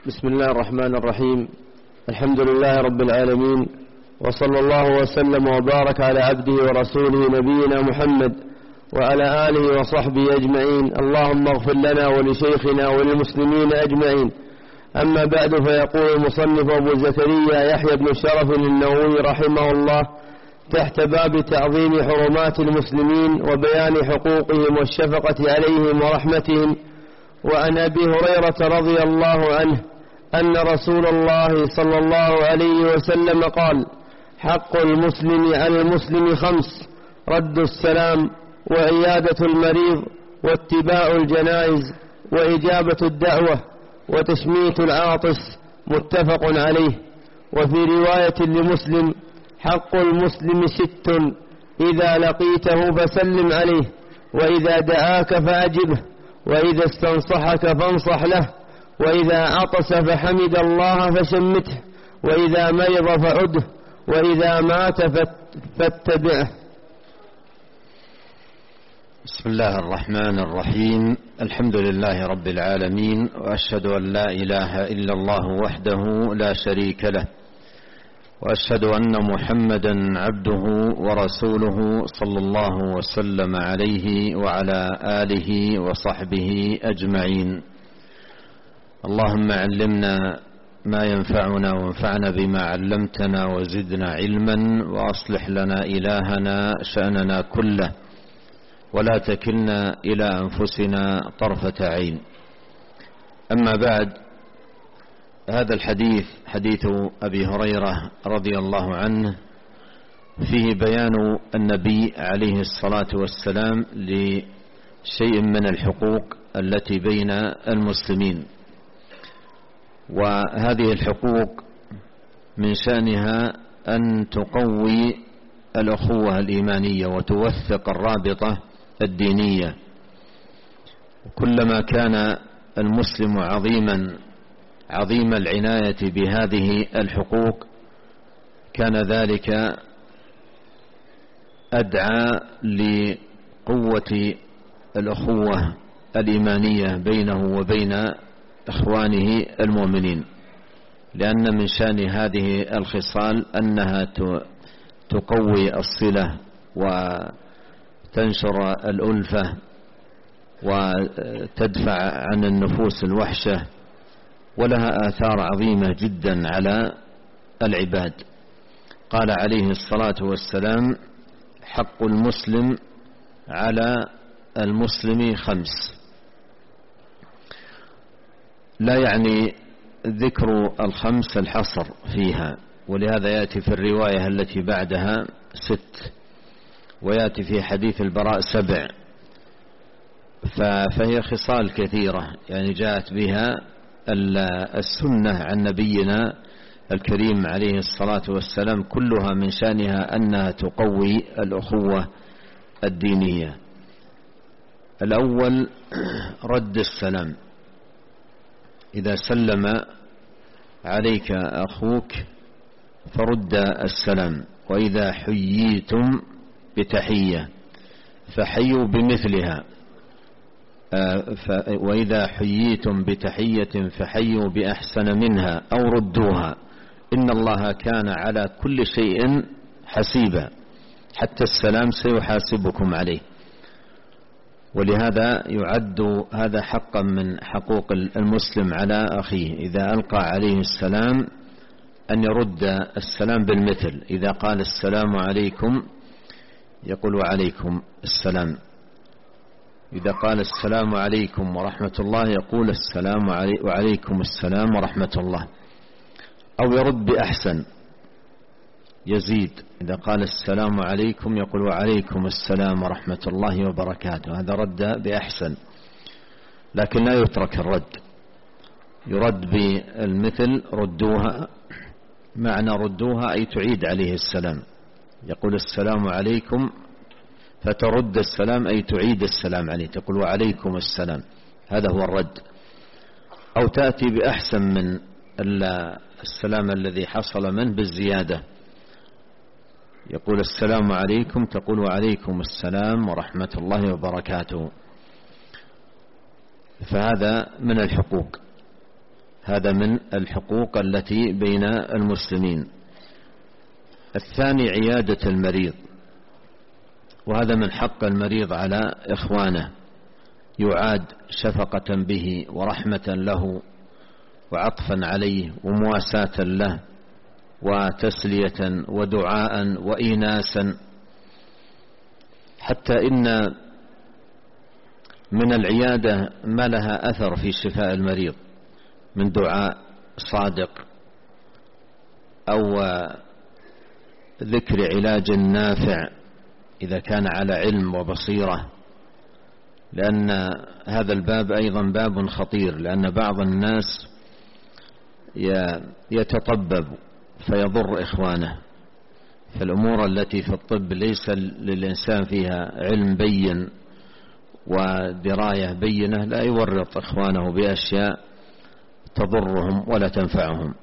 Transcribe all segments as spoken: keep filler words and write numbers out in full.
بسم الله الرحمن الرحيم. الحمد لله رب العالمين، وصلى الله وسلم وبارك على عبده ورسوله نبينا محمد وعلى آله وصحبه أجمعين. اللهم اغفر لنا ولشيخنا وللمسلمين أجمعين. أما بعد، فيقول المصنف أبو زكريا يحيى بن شرف النووي رحمه الله تحت باب تعظيم حرمات المسلمين وبيان حقوقهم والشفقة عليهم ورحمتهم. وعن أبي هريرة رضي الله عنه أن رسول الله صلى الله عليه وسلم قال: حق المسلم على المسلم خمس: رد السلام، وعيادة المريض، واتباع الجنائز، وإجابة الدعوة، وتشميت العاطس. متفق عليه. وفي رواية لمسلم: حق المسلم ست: إذا لقيته فسلم عليه، وإذا دعاك فأجبه، وإذا استنصحك فانصح له، وإذا عطس فحمد الله فشمته، وإذا مرض فعده، وإذا مات فاتبعه. بسم الله الرحمن الرحيم. الحمد لله رب العالمين، وأشهد أن لا إله إلا الله وحده لا شريك له، وأشهد أن محمدا عبده ورسوله صلى الله وسلم عليه وعلى آله وصحبه أجمعين. اللهم علمنا ما ينفعنا، وانفعنا بما علمتنا، وزدنا علما، وأصلح لنا إلهنا شأننا كله، ولا تكلنا إلى أنفسنا طرفة عين. أما بعد، هذا الحديث حديث أبي هريرة رضي الله عنه فيه بيان النبي عليه الصلاة والسلام لشيء من الحقوق التي بين المسلمين. وهذه الحقوق من شأنها أن تقوي الأخوة الإيمانية وتوثق الرابطة الدينية. كلما كان المسلم عظيما عظيم العناية بهذه الحقوق، كان ذلك أدعى لقوة الأخوة الإيمانية بينه وبين إخوانه المؤمنين، لأن من شأن هذه الخصال أنها تقوي الصلة وتنشر الألفة وتدفع عن النفوس الوحشة، ولها آثار عظيمة جدا على العباد. قال عليه الصلاة والسلام: حق المسلم على المسلم خمس. لا يعني ذكر الخمس الحصر فيها، ولهذا يأتي في الرواية التي بعدها ست، ويأتي في حديث البراء سبع. فهي خصال كثيرة يعني جاءت بها السنة عن نبينا الكريم عليه الصلاة والسلام، كلها من شأنها أنها تقوي الأخوة الدينية. الأول رد السلام. إذا سلم عليك أخوك فرد السلام، وإذا حييتم بتحية فحيوا بمثلها، وإذا حييتم بتحية فحيوا بأحسن منها أو ردوها، إن الله كان على كل شيء حسيبا. حتى السلام سيحاسبكم عليه. ولهذا يعد هذا حقا من حقوق المسلم على أخيه، إذا ألقى عليه السلام أن يرد السلام بالمثل. إذا قال السلام عليكم يقول وعليكم السلام. إذا قال السلام عليكم ورحمة الله يقول السلام علي وعليكم السلام ورحمة الله، أو يرد بأحسن يزيد. إذا قال السلام عليكم يقول وعليكم السلام ورحمة الله وبركاته، هذا رد بأحسن. لكن لا يترك الرد، يرد بالمثل. ردوها، معنى ردوها أي تعيد عليه السلام. يقول السلام عليكم فترد السلام أي تعيد السلام عليه، تقول وعليكم السلام، هذا هو الرد. أو تأتي بأحسن من السلام الذي حصل منه بالزيادة. يقول السلام عليكم تقول وعليكم السلام ورحمة الله وبركاته. فهذا من الحقوق. هذا من الحقوق التي بين المسلمين. الثاني عيادة المريض، وهذا من حق المريض على إخوانه، يعاد شفقة به ورحمة له وعطفا عليه ومواساة له وتسلية ودعاء وإيناسا، حتى إن من العيادة ما لها أثر في شفاء المريض من دعاء صادق أو ذكر علاج نافع إذا كان على علم وبصيرة، لأن هذا الباب أيضا باب خطير، لأن بعض الناس يتطبب فيضر إخوانه. فالأمور التي في الطب ليس للإنسان فيها علم بين ودراية بينة لا يورط إخوانه بأشياء تضرهم ولا تنفعهم.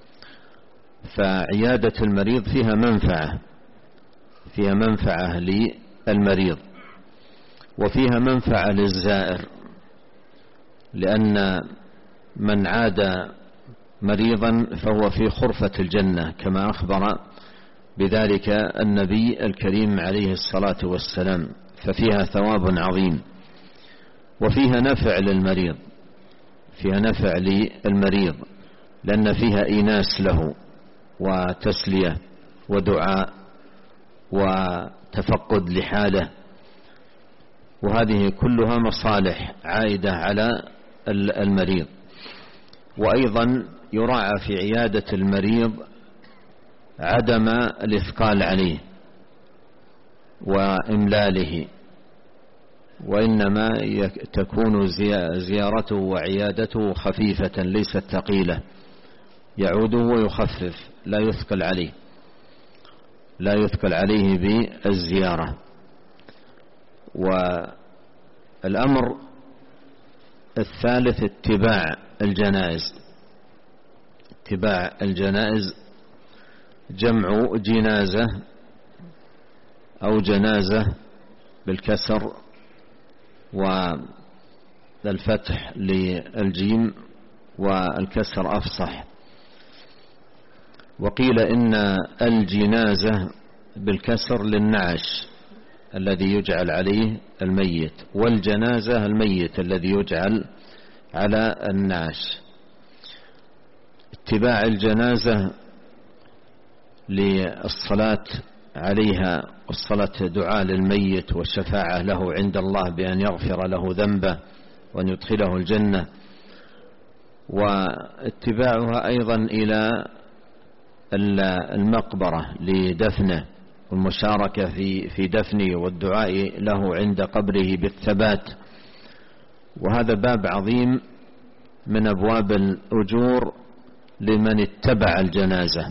فعيادة المريض فيها منفعة، فيها منفعة للمريض وفيها منفعة للزائر، لأن من عاد مريضا فهو في خرفة الجنة كما أخبر بذلك النبي الكريم عليه الصلاة والسلام، ففيها ثواب عظيم وفيها نفع للمريض، فيها نفع للمريض لأن فيها إيناس له وتسلية ودعاء وتفقد لحاله، وهذه كلها مصالح عائدة على المريض. وأيضا يراعى في عيادة المريض عدم الإثقال عليه وإملاله، وإنما تكون زيارته وعيادته خفيفة ليست ثقيلة، يعوده ويخفف لا يثقل عليه لا يثقل عليه بالزيارة. والأمر الثالث اتباع الجنائز. اتباع الجنائز جمع جنازة أو جنازة بالكسر والفتح للجيم والكسر أفصح. وقيل إن الجنازة بالكسر للنعش الذي يجعل عليه الميت، والجنازة الميت الذي يجعل على النعش. اتباع الجنازة للصلاة عليها والصلاة دعاء للميت والشفاعة له عند الله بأن يغفر له ذنبه وأن يدخله الجنة، واتباعها أيضا إلى المقبرة لدفنه والمشاركة في في دفنه والدعاء له عند قبره بالثبات. وهذا باب عظيم من أبواب الأجور لمن اتبع الجنازة.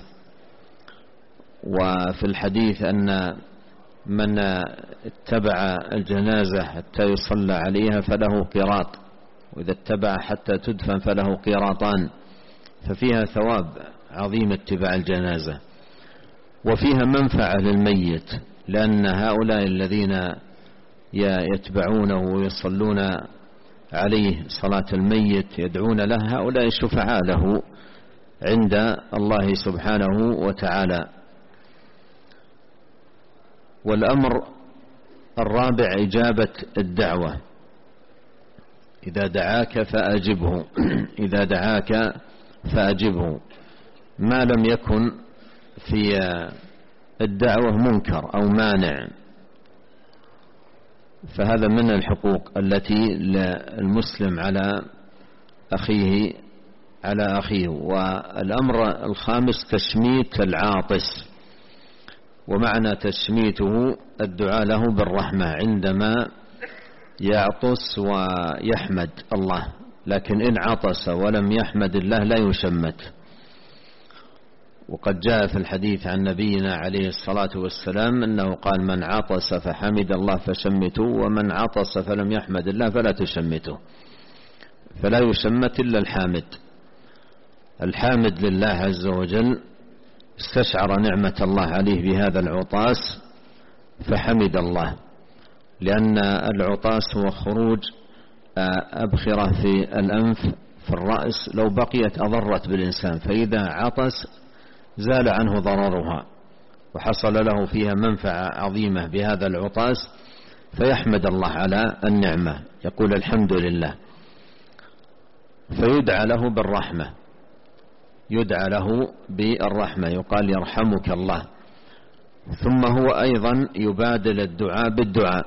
وفي الحديث أن من اتبع الجنازة حتى يصلى عليها فله قيراط، وإذا اتبع حتى تدفن فله قيراطان، ففيها ثواب عظيم اتباع الجنازة. وفيها منفعة للميت، لأن هؤلاء الذين يتبعونه ويصلون عليه صلاة الميت يدعون له، هؤلاء شفعاء له عند الله سبحانه وتعالى. والأمر الرابع إجابة الدعوة، إذا دعاك فأجبه إذا دعاك فأجبه ما لم يكن في الدعوة منكر أو مانع، فهذا من الحقوق التي للمسلم على أخيه على أخيه. والأمر الخامس تشميت العاطس، ومعنى تشميته الدعاء له بالرحمة عندما يعطس ويحمد الله، لكن إن عطس ولم يحمد الله لا يشمت. وقد جاء في الحديث عن نبينا عليه الصلاة والسلام أنه قال: من عطس فحمد الله فشمته، ومن عطس فلم يحمد الله فلا تشمته. فلا يشمت إلا الحامد. الحامد لله عز وجل استشعر نعمة الله عليه بهذا العطاس فحمد الله، لأن العطاس هو خروج أبخرة في الأنف في الرأس لو بقيت أضرت بالإنسان، فإذا عطس زال عنه ضررها وحصل له فيها منفعة عظيمة بهذا العطاس، فيحمد الله على النعمة، يقول الحمد لله، فيدعى له بالرحمة، يدعى له بالرحمة، يقال يرحمك الله. ثم هو أيضا يبادل الدعاء بالدعاء،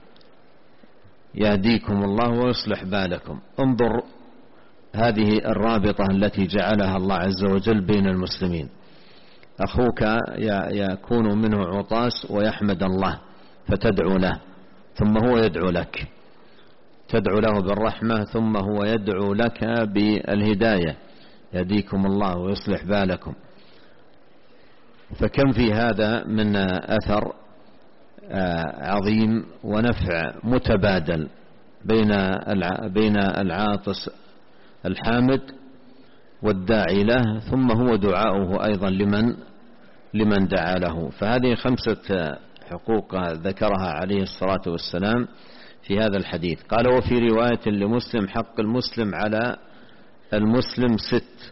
يهديكم الله ويصلح بالكم. انظر هذه الرابطة التي جعلها الله عز وجل بين المسلمين، أخوك يكون منه عطاس ويحمد الله فتدعو له، ثم هو يدعو لك، تدعو له بالرحمة، ثم هو يدعو لك بالهداية، يهديكم الله ويصلح بالكم. فكم في هذا من أثر عظيم ونفع متبادل بين بين العاطس الحامد والداعي له، ثم هو دعاؤه أيضا لمن لمن دعا له. فهذه خمسة حقوق ذكرها عليه الصلاة والسلام في هذا الحديث. قال: وفي رواية لمسلم: حق المسلم على المسلم ست،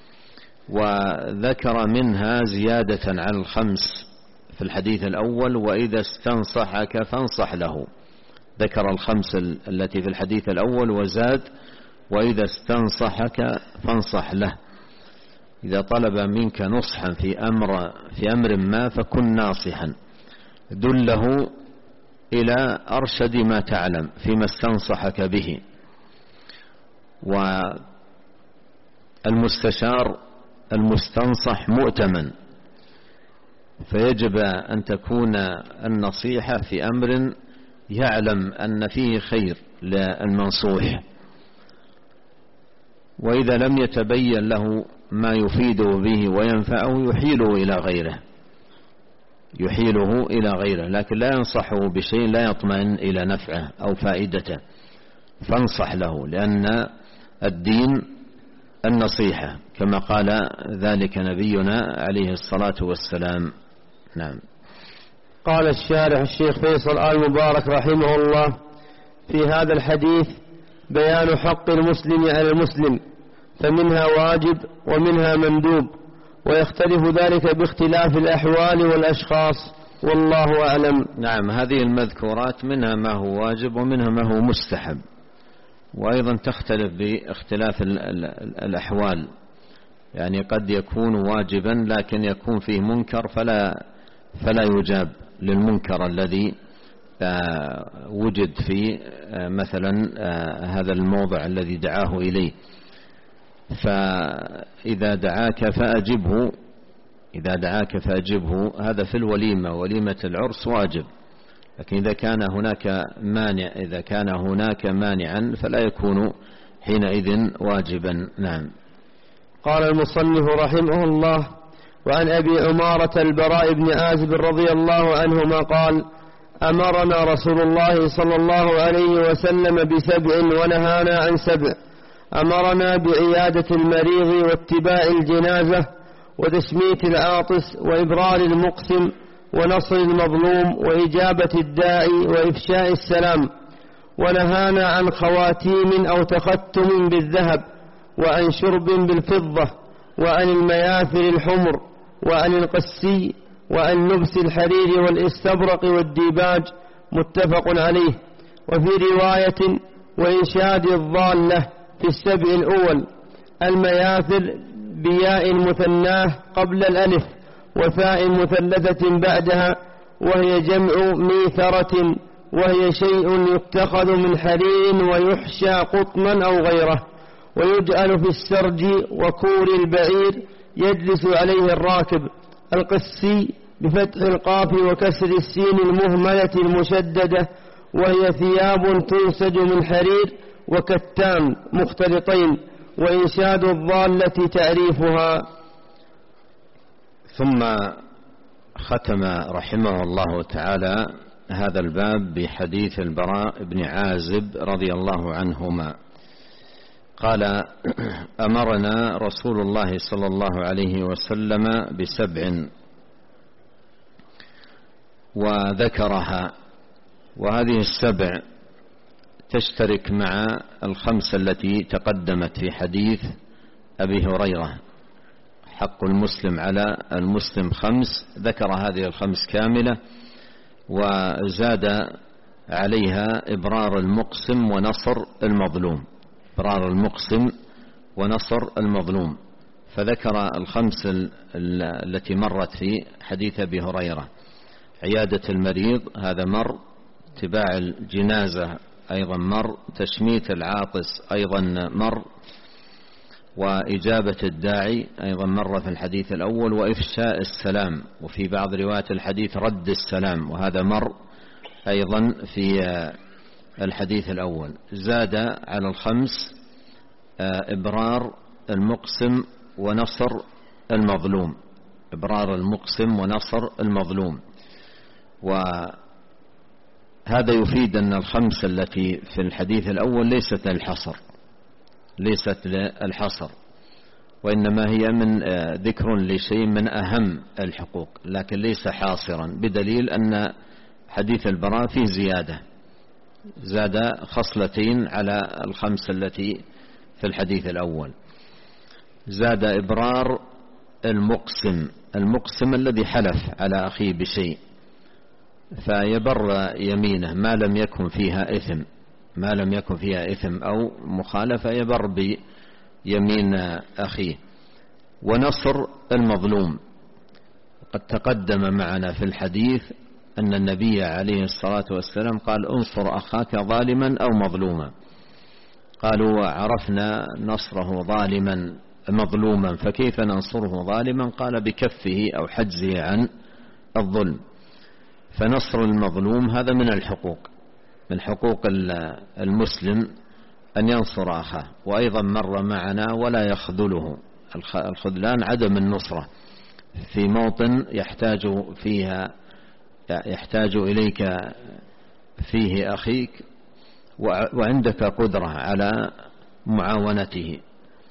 وذكر منها زيادة على الخمس في الحديث الأول: وإذا استنصحك فانصح له. ذكر الخمس التي في الحديث الأول وزاد: وإذا استنصحك فانصح له. إذا طلب منك نصحا في أمر في أمر ما فكن ناصحا، دله إلى أرشد ما تعلم فيما استنصحك به. والمستشار المستنصح مؤتمن، فيجب أن تكون النصيحة في أمر يعلم أن فيه خير للمنصوح، وإذا لم يتبين له ما يفيده به وينفعه يحيله إلى غيره يحيله إلى غيره لكن لا ينصحه بشيء لا يطمئن إلى نفعه أو فائدته، فانصح له، لأن الدين النصيحة كما قال ذلك نبينا عليه الصلاة والسلام. نعم. قال الشارح الشيخ فيصل آل مبارك رحمه الله: في هذا الحديث بيان حق المسلم على المسلم، فمنها واجب ومنها مندوب، ويختلف ذلك باختلاف الأحوال والأشخاص، والله أعلم. نعم، هذه المذكورات منها ما هو واجب ومنها ما هو مستحب، وأيضا تختلف باختلاف الأحوال، يعني قد يكون واجبا لكن يكون فيه منكر فلا فلا يجاب للمنكر الذي وجد في مثلا هذا الموضع الذي دعاه إليه، فإذا دعاك فأجبه إذا دعاك فأجبه هذا في الوليمة، وليمة العرس واجب، لكن إذا كان هناك مانع إذا كان هناك مانعا فلا يكون حينئذ واجبا. نعم. قال المصنف رحمه الله: وعن أبي عمارة البراء بن عازب رضي الله عنهما قال: أمرنا رسول الله صلى الله عليه وسلم بسبع ونهانا عن سبع. أمرنا بعيادة المريض واتباع الجنازة وتشميت العاطس وإبرار المقسم ونصر المظلوم وإجابة الداعي وإفشاء السلام. ونهانا عن خواتيم أو تختم بالذهب، وعن شرب بالفضة، وعن المياثر الحمر، وعن القسي، وعن لبس الحرير والاستبرق والديباج، متفق عليه. وفي رواية: وإنشاد الضالة في السبع الأول. المياثر بياء مثناه قبل الألف وفاء مثلثة بعدها، وهي جمع ميثرة، وهي شيء يتخذ من حرير ويحشى قطنا أو غيره، ويجعل في السرج وكور البعير يجلس عليه الراكب. القسي بفتح القاف وكسر السين المهملة المشددة، وهي ثياب تنسج من حرير وكتان مختلطين. وإنشاد الضالة تعريفها. ثم ختم رحمه الله تعالى هذا الباب بحديث البراء بن عازب رضي الله عنهما قال: أمرنا رسول الله صلى الله عليه وسلم بسبع، وذكرها، وهذه السبع تشترك مع الخمسة التي تقدمت في حديث أبي هريرة. حق المسلم على المسلم خمس، ذكر هذه الخمس كاملة، وزاد عليها إبرار المقسم ونصر المظلوم، إبرار المقسم ونصر المظلوم، فذكر الخمس التي مرت في حديث أبي هريرة: عيادة المريض هذا مر، اتباع الجنازة أيضا مر، تشميت العاطس أيضا مر، وإجابة الداعي أيضا مر في الحديث الأول، وإفشاء السلام، وفي بعض روايات الحديث رد السلام، وهذا مر أيضا في الحديث الأول. زاد على الخمس إبرار المقسم ونصر المظلوم، إبرار المقسم ونصر المظلوم. وهذا يفيد أن الخمس التي في الحديث الأول ليست للحصر، ليست للحصر، وإنما هي من ذكر لشيء من أهم الحقوق، لكن ليس حاصرا، بدليل أن حديث البراء فيه زيادة، زاد خصلتين على الخمس التي في الحديث الأول. زاد إبرار المقسم، المقسم الذي حلف على أخيه بشيء فيبر يمينه ما لم يكن فيها إثم، ما لم يكن فيها إثم أو مخالفة يبر بيمين أخيه. ونصر المظلوم، قد تقدم معنا في الحديث أن النبي عليه الصلاة والسلام قال: انصر أخاك ظالما أو مظلوما. قالوا: عرفنا نصره ظالما مظلوما فكيف ننصره ظالما؟ قال: بكفه أو حجزه عن الظلم. فنصر المظلوم هذا من الحقوق، من حقوق المسلم أن ينصر أخاه. وأيضا مر معنا: ولا يخذله، الخذلان عدم النصرة في موطن يحتاج فيها يحتاج إليك فيه أخيك وعندك قدرة على معاونته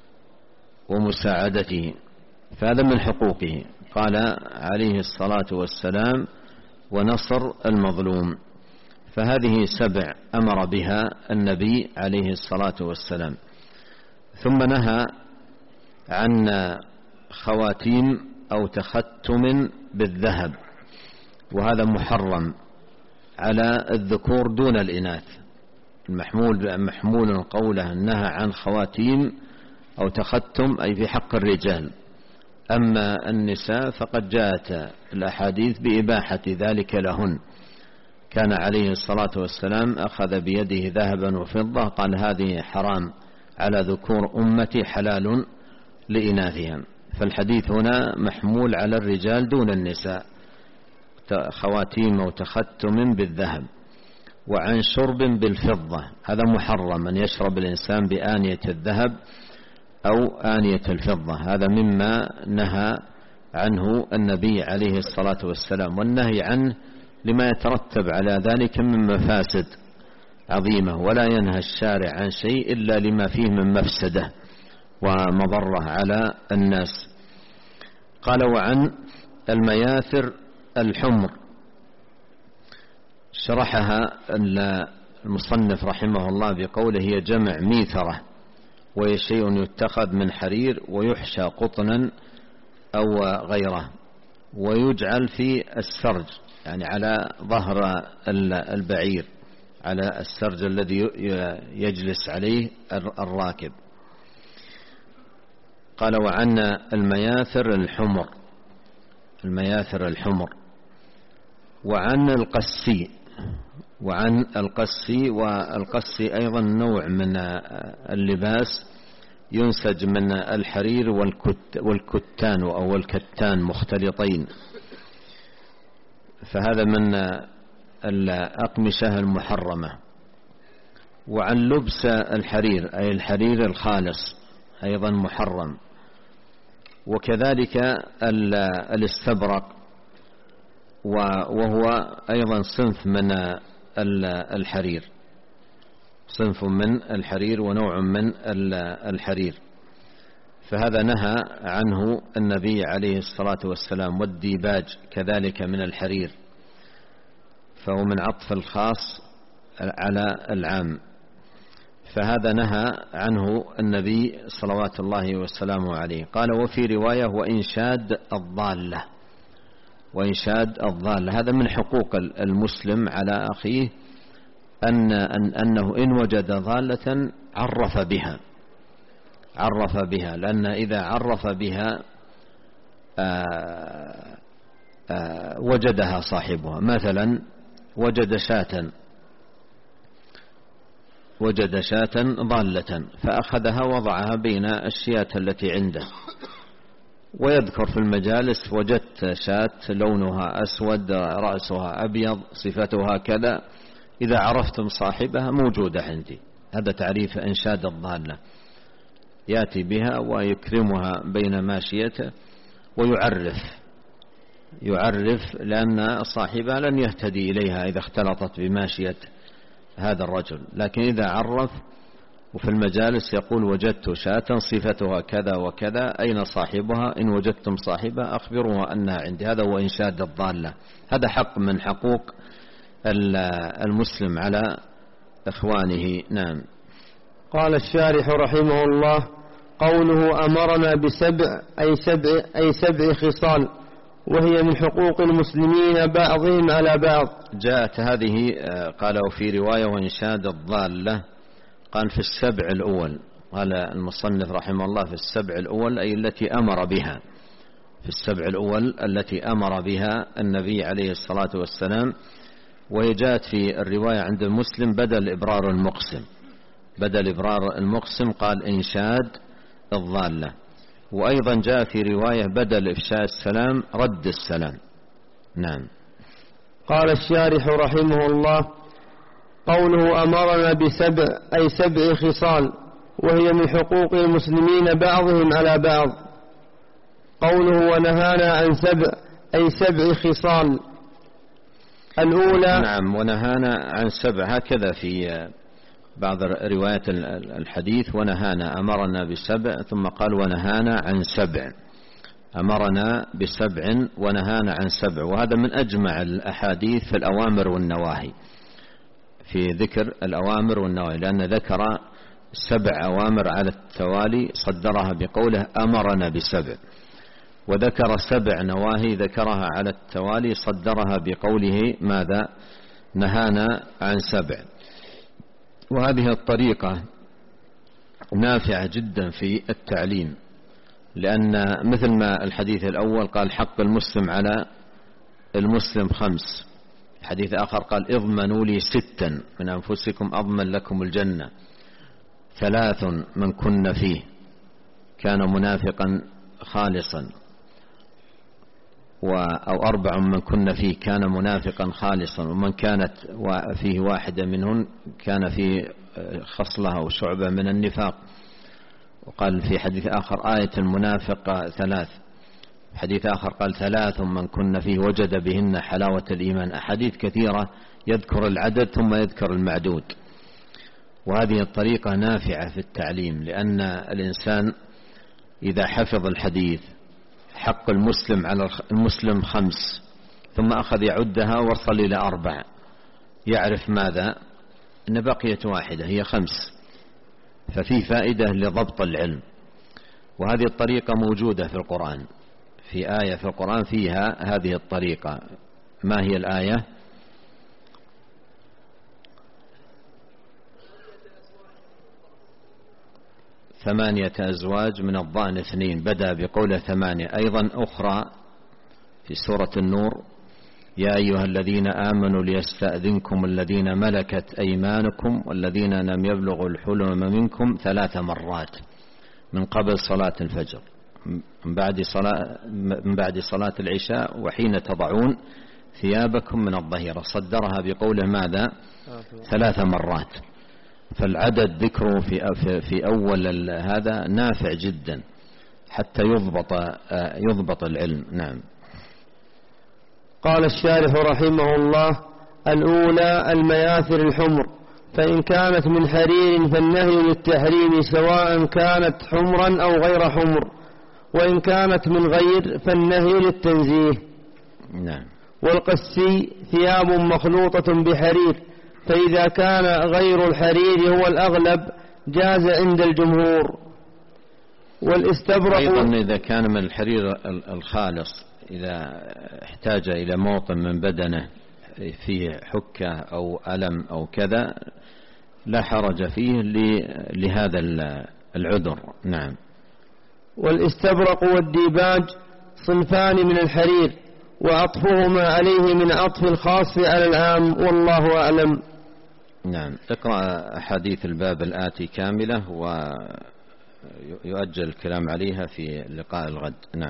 ومساعدته، فهذا من حقوقه. قال عليه الصلاة والسلام: ونصر المظلوم. فهذه سبع أمر بها النبي عليه الصلاة والسلام. ثم نهى عن خواتيم أو تختم بالذهب، وهذا محرم على الذكور دون الإناث. المحمول محمول قوله نهى عن خواتيم أو تختم أي في حق الرجال، أما النساء فقد جاءت الأحاديث بإباحة ذلك لهن. كان عليه الصلاة والسلام أخذ بيده ذهبا وفضة، قال: هذه حرام على ذكور أمتي حلال لإناثهم. فالحديث هنا محمول على الرجال دون النساء، خواتيم وتختم بالذهب. وعن شرب بالفضة، هذا محرم أن يشرب الإنسان بآنية الذهب أو آنية الفضة، هذا مما نهى عنه النبي عليه الصلاة والسلام. والنهي عنه لما يترتب على ذلك من مفاسد عظيمة، ولا ينهى الشارع عن شيء إلا لما فيه من مفسدة ومضرة على الناس. قال: وعن المياثر الحمر، شرحها المصنف رحمه الله بقوله: هي جمع ميثرة، وهي شيء يتخذ من حرير ويحشى قطنا أو غيره، ويجعل في السرج، يعني على ظهر البعير، على السرج الذي يجلس عليه الراكب. قال: وعن المياثر الحمر، المياثر الحمر. وعن القسي، وعن القسي، والقسي أيضا نوع من اللباس ينسج من الحرير والكتان أو الكتان مختلطين، فهذا من الأقمشة المحرمة. وعن لبس الحرير أي الحرير الخالص أيضا محرم. وكذلك الاستبرق، وهو أيضا صنف من الحرير، صنف من الحرير ونوع من الحرير، فهذا نهى عنه النبي عليه الصلاة والسلام. والديباج كذلك من الحرير، فهو من عطف الخاص على العام. فهذا نهى عنه النبي صلوات الله وسلامه عليه. قال وفي رواية وإنشاد الضالة، وإنشاد الضالة هذا من حقوق المسلم على أخيه أن أن أنه إن وجد ضالة عرف بها، عرف بها، لأن إذا عرف بها آآ آآ وجدها صاحبها. مثلا وجد شاة وجد شاة ضالة فأخذها وضعها بين الشياة التي عنده، ويذكر في المجالس وجدت شاة لونها أسود رأسها أبيض صفتها كذا، إذا عرفتم صاحبها موجودة عندي. هذا تعريف إنشاد الضالة، يأتي بها ويكرمها بين ماشيته ويعرف يعرف لأن صاحبها لن يهتدي إليها إذا اختلطت بماشية هذا الرجل، لكن إذا عرف وفي المجالس يقول وجدت شاة صفتها كذا وكذا، أين صاحبها؟ إن وجدتم صاحبها أخبروها أنها عندي. هذا هو إنشاد الضالة، هذا حق من حقوق المسلم على إخوانه. نعم. قال الشارح رحمه الله قوله أمرنا بسبع أي سبع, أي سبع خصال وهي من حقوق المسلمين بعضهم على بعض. جاءت هذه قالوا في رواية وإنشاد الضالة، قال في السبع الأول، قال المصنف رحمه الله في السبع الأول أي التي أمر بها، في السبع الأول التي أمر بها النبي عليه الصلاة والسلام. وهي جاءت في الرواية عند المسلم بدل إبرار المقسم، بدل إبرار المقسم قال إنشاد الضالة. وأيضا جاء في رواية بدل إفشاء السلام رد السلام. نعم. قال الشارح رحمه الله قوله أمرنا بسبع أي سبع خصال وهي من حقوق المسلمين بعضهم على بعض. قوله ونهانا عن سبع أي سبع خصال الأولى. نعم. ونهانا عن سبع، هكذا في بعض روايات الحديث ونهانا، أمرنا بسبع ثم قال ونهانا عن سبع، أمرنا بسبع ونهانا عن سبع. وهذا من أجمع الأحاديث في الأوامر والنواهي، في ذكر الأوامر والنواهي، لأن ذكر سبع أوامر على التوالي صدرها بقوله أمرنا بسبع، وذكر سبع نواهي ذكرها على التوالي صدرها بقوله ماذا؟ نهانا عن سبع. وهذه الطريقة نافعة جدا في التعليم، لأن مثل ما الحديث الأول قال حق المسلم على المسلم خمس، الحديث آخر قال اضمنوا لي ستا من أنفسكم أضمن لكم الجنة، ثلاث من كن فيه كان منافقا خالصا، أو أربع من كن فيه كان منافقا خالصا، ومن كانت فيه واحدة منهن كان فيه خصلة أو شعبة من النفاق. وقال في حديث آخر آية المنافق ثلاث، حديث آخر قال ثلاث من كن فيه وجد بهن حلاوة الإيمان. أحاديث كثيرة يذكر العدد ثم يذكر المعدود. وهذه الطريقة نافعة في التعليم، لأن الإنسان إذا حفظ الحديث حق المسلم على المسلم خمس ثم أخذ يعدها وصل إلى أربع، يعرف ماذا؟ أن بقيت واحدة هي خمس، ففي فائدة لضبط العلم. وهذه الطريقة موجودة في القرآن، في آية في القرآن فيها هذه الطريقة. ما هي الآية؟ ثمانية أزواج من الضأن اثنين، بدأ بقول ثمانية. أيضا أخرى في سورة النور يا أيها الذين آمنوا ليستأذنكم الذين ملكت أيمانكم والذين لم يبلغوا الحلم منكم ثلاث مرات من قبل صلاة الفجر، من بعد صلاة, من بعد صلاة العشاء، وحين تضعون ثيابكم من الظهيرة. صدرها بقوله ماذا؟ ثلاث مرات. فالعدد ذكره في في أول هذا نافع جدا حتى يضبط يضبط العلم. نعم. قال الشارح رحمه الله الأولى المياثر الحمر، فإن كانت من حرير فالنهي للتحريم سواء كانت حمرا أو غير حمر، وإن كانت من غير فالنهي للتنزيه. نعم. والقسي ثياب مخلوطة بحرير فإذا كان غير الحرير هو الأغلب جاز عند الجمهور. والاستبرق أيضا إذا كان من الحرير الخالص إذا احتاج إلى موطن من بدنه فيه حكة أو ألم أو كذا لا حرج فيه لهذا العذر. نعم. والاستبرق والديباج صنفان من الحرير وعطفهما عليه من عطف الخاص على العام، والله أعلم. نعم. اقرأ أحاديث الباب الآتي كاملة ويؤجل الكلام عليها في لقاء الغد. نعم.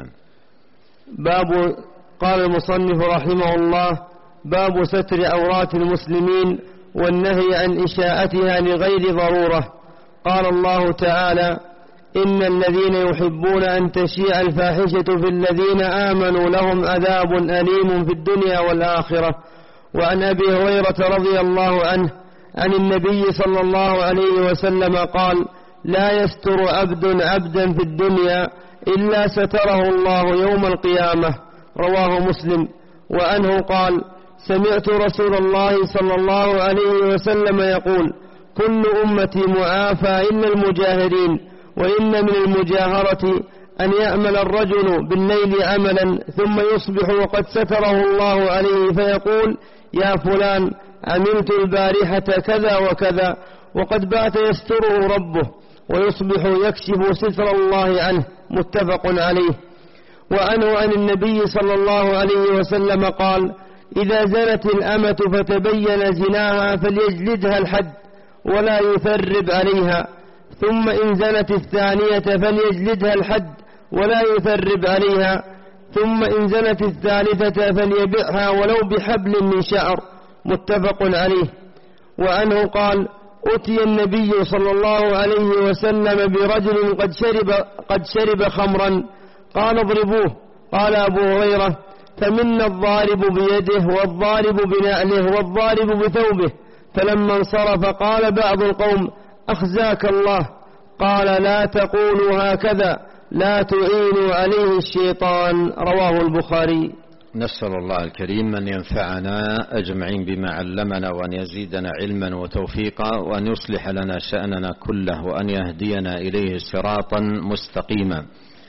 باب قال المصنف رحمه الله: باب ستر عورات المسلمين والنهي عن إشاءتها لغير ضرورة. قال الله تعالى: إن الذين يحبون أن تشيع الفاحشة في الذين آمنوا لهم عذاب أليم في الدنيا والآخرة. وعن أبي هريرة رضي الله عنه عن النبي صلى الله عليه وسلم قال: لا يستر عبد عبدا في الدنيا إلا ستره الله يوم القيامة. رواه مسلم. وعنه قال: سمعت رسول الله صلى الله عليه وسلم يقول: كل أمتي معافى إلا المجاهرين، وإن من المجاهرة أن يعمل الرجل بالليل عملا ثم يصبح وقد ستره الله عليه فيقول: يا فلان عملت البارحة كذا وكذا، وقد بات يستره ربه، ويصبح يكشف ستر الله عنه. متفق عليه. وعنه عن النبي صلى الله عليه وسلم قال: إذا زنت الأمة فتبين زناها فليجلدها الحد ولا يثرب عليها، ثم إن زنت الثانية فليجلدها الحد ولا يثرب عليها، ثم إن زنت الثالثة فليبعها ولو بحبل من شعر. متفق عليه. وعنه قال: أتي النبي صلى الله عليه وسلم برجل قد شرب, قد شرب خمرا، قال: اضربوه. قال أبو هريرة: فمنا الضارب بيده والضارب بنعله والضارب بثوبه. فلما انصرف قال بعض القوم: أخزاك الله. قال: لا تقولوا هكذا، لا تعينوا عليه الشيطان. رواه البخاري. نسأل الله الكريم أن ينفعنا أجمعين بما علمنا، وأن يزيدنا علما وتوفيقا، وأن يصلح لنا شأننا كله، وأن يهدينا إليه صراطا مستقيما.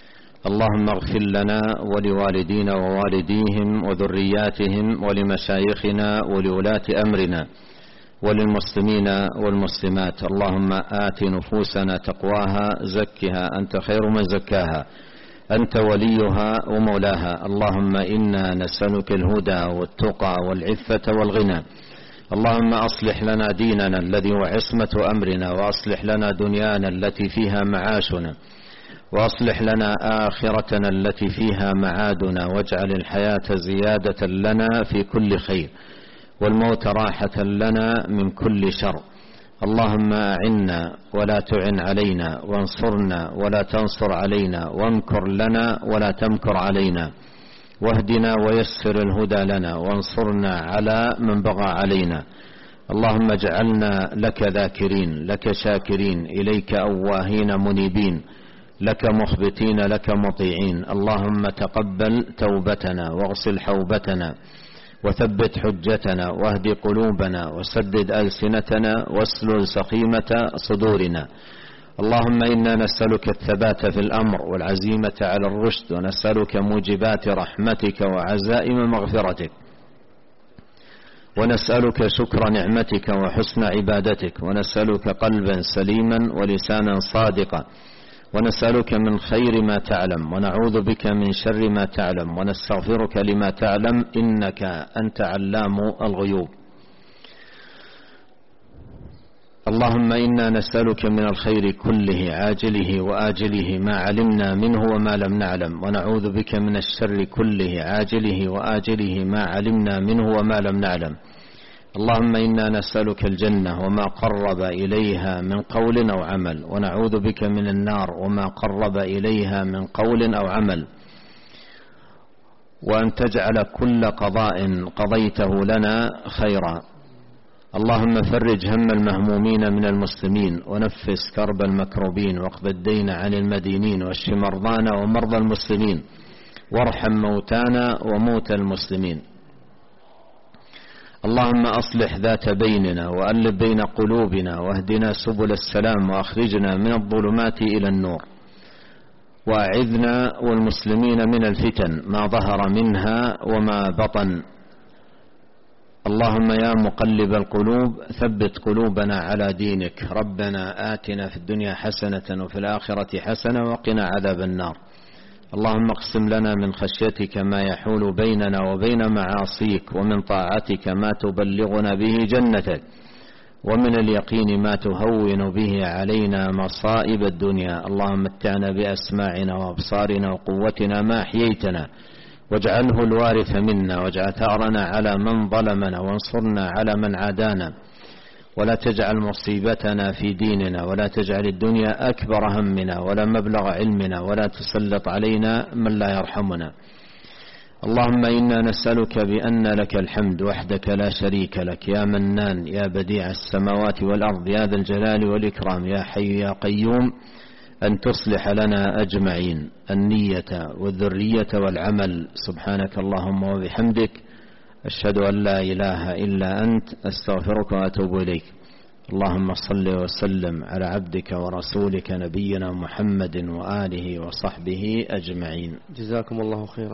اللهم اغفر لنا ولوالدينا ووالديهم وذرياتهم ولمشايخنا ولولاة أمرنا وللمسلمين والمسلمات. اللهم آت نفوسنا تقواها، زكها أنت خير من زكاها، أنت وليها ومولاها. اللهم إنا نسألك الهدى والتقى والعفة والغنى. اللهم أصلح لنا ديننا الذي هو عصمة أمرنا، وأصلح لنا دنيانا التي فيها معاشنا، وأصلح لنا آخرتنا التي فيها معادنا، واجعل الحياة زيادة لنا في كل خير، والموت راحة لنا من كل شر. اللهم أعنا ولا تعن علينا، وانصرنا ولا تنصر علينا، وامكر لنا ولا تمكر علينا، واهدنا ويسر الهدى لنا، وانصرنا على من بغى علينا. اللهم اجعلنا لك ذاكرين، لك شاكرين، إليك أواهين منيبين، لك مخبتين، لك مطيعين. اللهم تقبل توبتنا، واغسل حوبتنا، وثبت حجتنا، واهد قلوبنا، وسدد ألسنتنا، واسلل سخيمة صدورنا. اللهم إنا نسألك الثبات في الأمر والعزيمة على الرشد، ونسألك موجبات رحمتك وعزائم مغفرتك، ونسألك شكر نعمتك وحسن عبادتك، ونسألك قلبا سليما ولسانا صادقا، ونسألك من خير ما تعلم، ونعوذ بك من شر ما تعلم، ونستغفرك لما تعلم، إنك أنت علام الغيوب. اللهم إنا نسألك من الخير كله عاجله وآجله ما علمنا منه وما لم نعلم، ونعوذ بك من الشر كله عاجله وآجله ما علمنا منه وما لم نعلم. اللهم إنا نسألك الجنة وما قرب إليها من قول أو عمل، ونعوذ بك من النار وما قرب إليها من قول أو عمل، وأن تجعل كل قضاء قضيته لنا خيرا. اللهم فرج هم المهمومين من المسلمين، ونفس كرب المكروبين، واقض الدين عن المدينين، واشف مرضانا ومرضى المسلمين، وارحم موتانا وموتى المسلمين. اللهم أصلح ذات بيننا وألف بين قلوبنا واهدنا سبل السلام وأخرجنا من الظلمات إلى النور، وأعذنا والمسلمين من الفتن ما ظهر منها وما بطن. اللهم يا مقلب القلوب ثبت قلوبنا على دينك. ربنا آتنا في الدنيا حسنة وفي الآخرة حسنة وقنا عذاب النار. اللهم اقسم لنا من خشيتك ما يحول بيننا وبين معاصيك، ومن طاعتك ما تبلغنا به جنتك، ومن اليقين ما تهون به علينا مصائب الدنيا. اللهم متعنا بأسماعنا وأبصارنا وقوتنا ما أحييتنا، واجعله الوارث منا، واجعل ثأرنا على من ظلمنا، وانصرنا على من عادانا، ولا تجعل مصيبتنا في ديننا، ولا تجعل الدنيا أكبر همنا ولا مبلغ علمنا، ولا تسلط علينا من لا يرحمنا. اللهم إنا نسألك بأن لك الحمد وحدك لا شريك لك، يا منان يا بديع السماوات والأرض، يا ذا الجلال والإكرام، يا حي يا قيوم، أن تصلح لنا أجمعين النية والذرية والعمل. سبحانك اللهم وبحمدك، أشهد أن لا إله إلا أنت، أستغفرك وأتوب إليك. اللهم صل وسلم على عبدك ورسولك نبينا محمد وآله وصحبه أجمعين. جزاكم الله خيرا.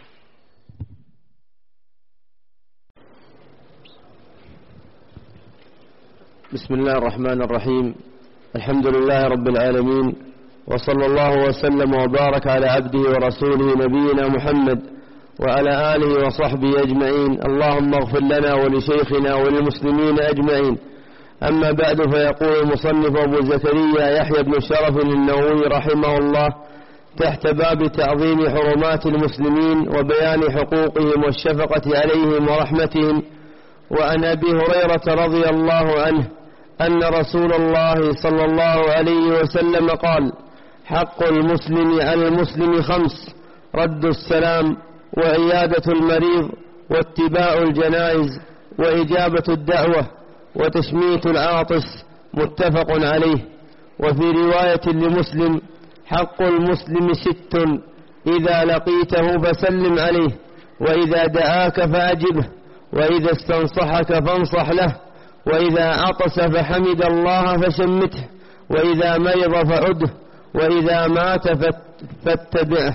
بسم الله الرحمن الرحيم. الحمد لله رب العالمين، وصلى الله وسلم وبارك على عبده ورسوله نبينا محمد وعلى آله وصحبه أجمعين. اللهم اغفر لنا ولشيخنا وللمسلمين أجمعين. أما بعد، فيقول المصنف أبو زكريا يحيى بن شرف النووي رحمه الله تحت باب تعظيم حرمات المسلمين وبيان حقوقهم والشفقة عليهم ورحمتهم. وعن أبي هريرة رضي الله عنه أن رسول الله صلى الله عليه وسلم قال: حق المسلم على المسلم خمس: رد السلام، وعيادة المريض، واتباع الجنائز، وإجابة الدعوة، وتشميت العاطس. متفق عليه. وفي رواية لمسلم: حق المسلم ست: إذا لقيته فسلم عليه، وإذا دعاك فأجبه، وإذا استنصحك فانصح له، وإذا عطس فحمد الله فشمته، وإذا مرض فعده، وإذا مات فاتبعه.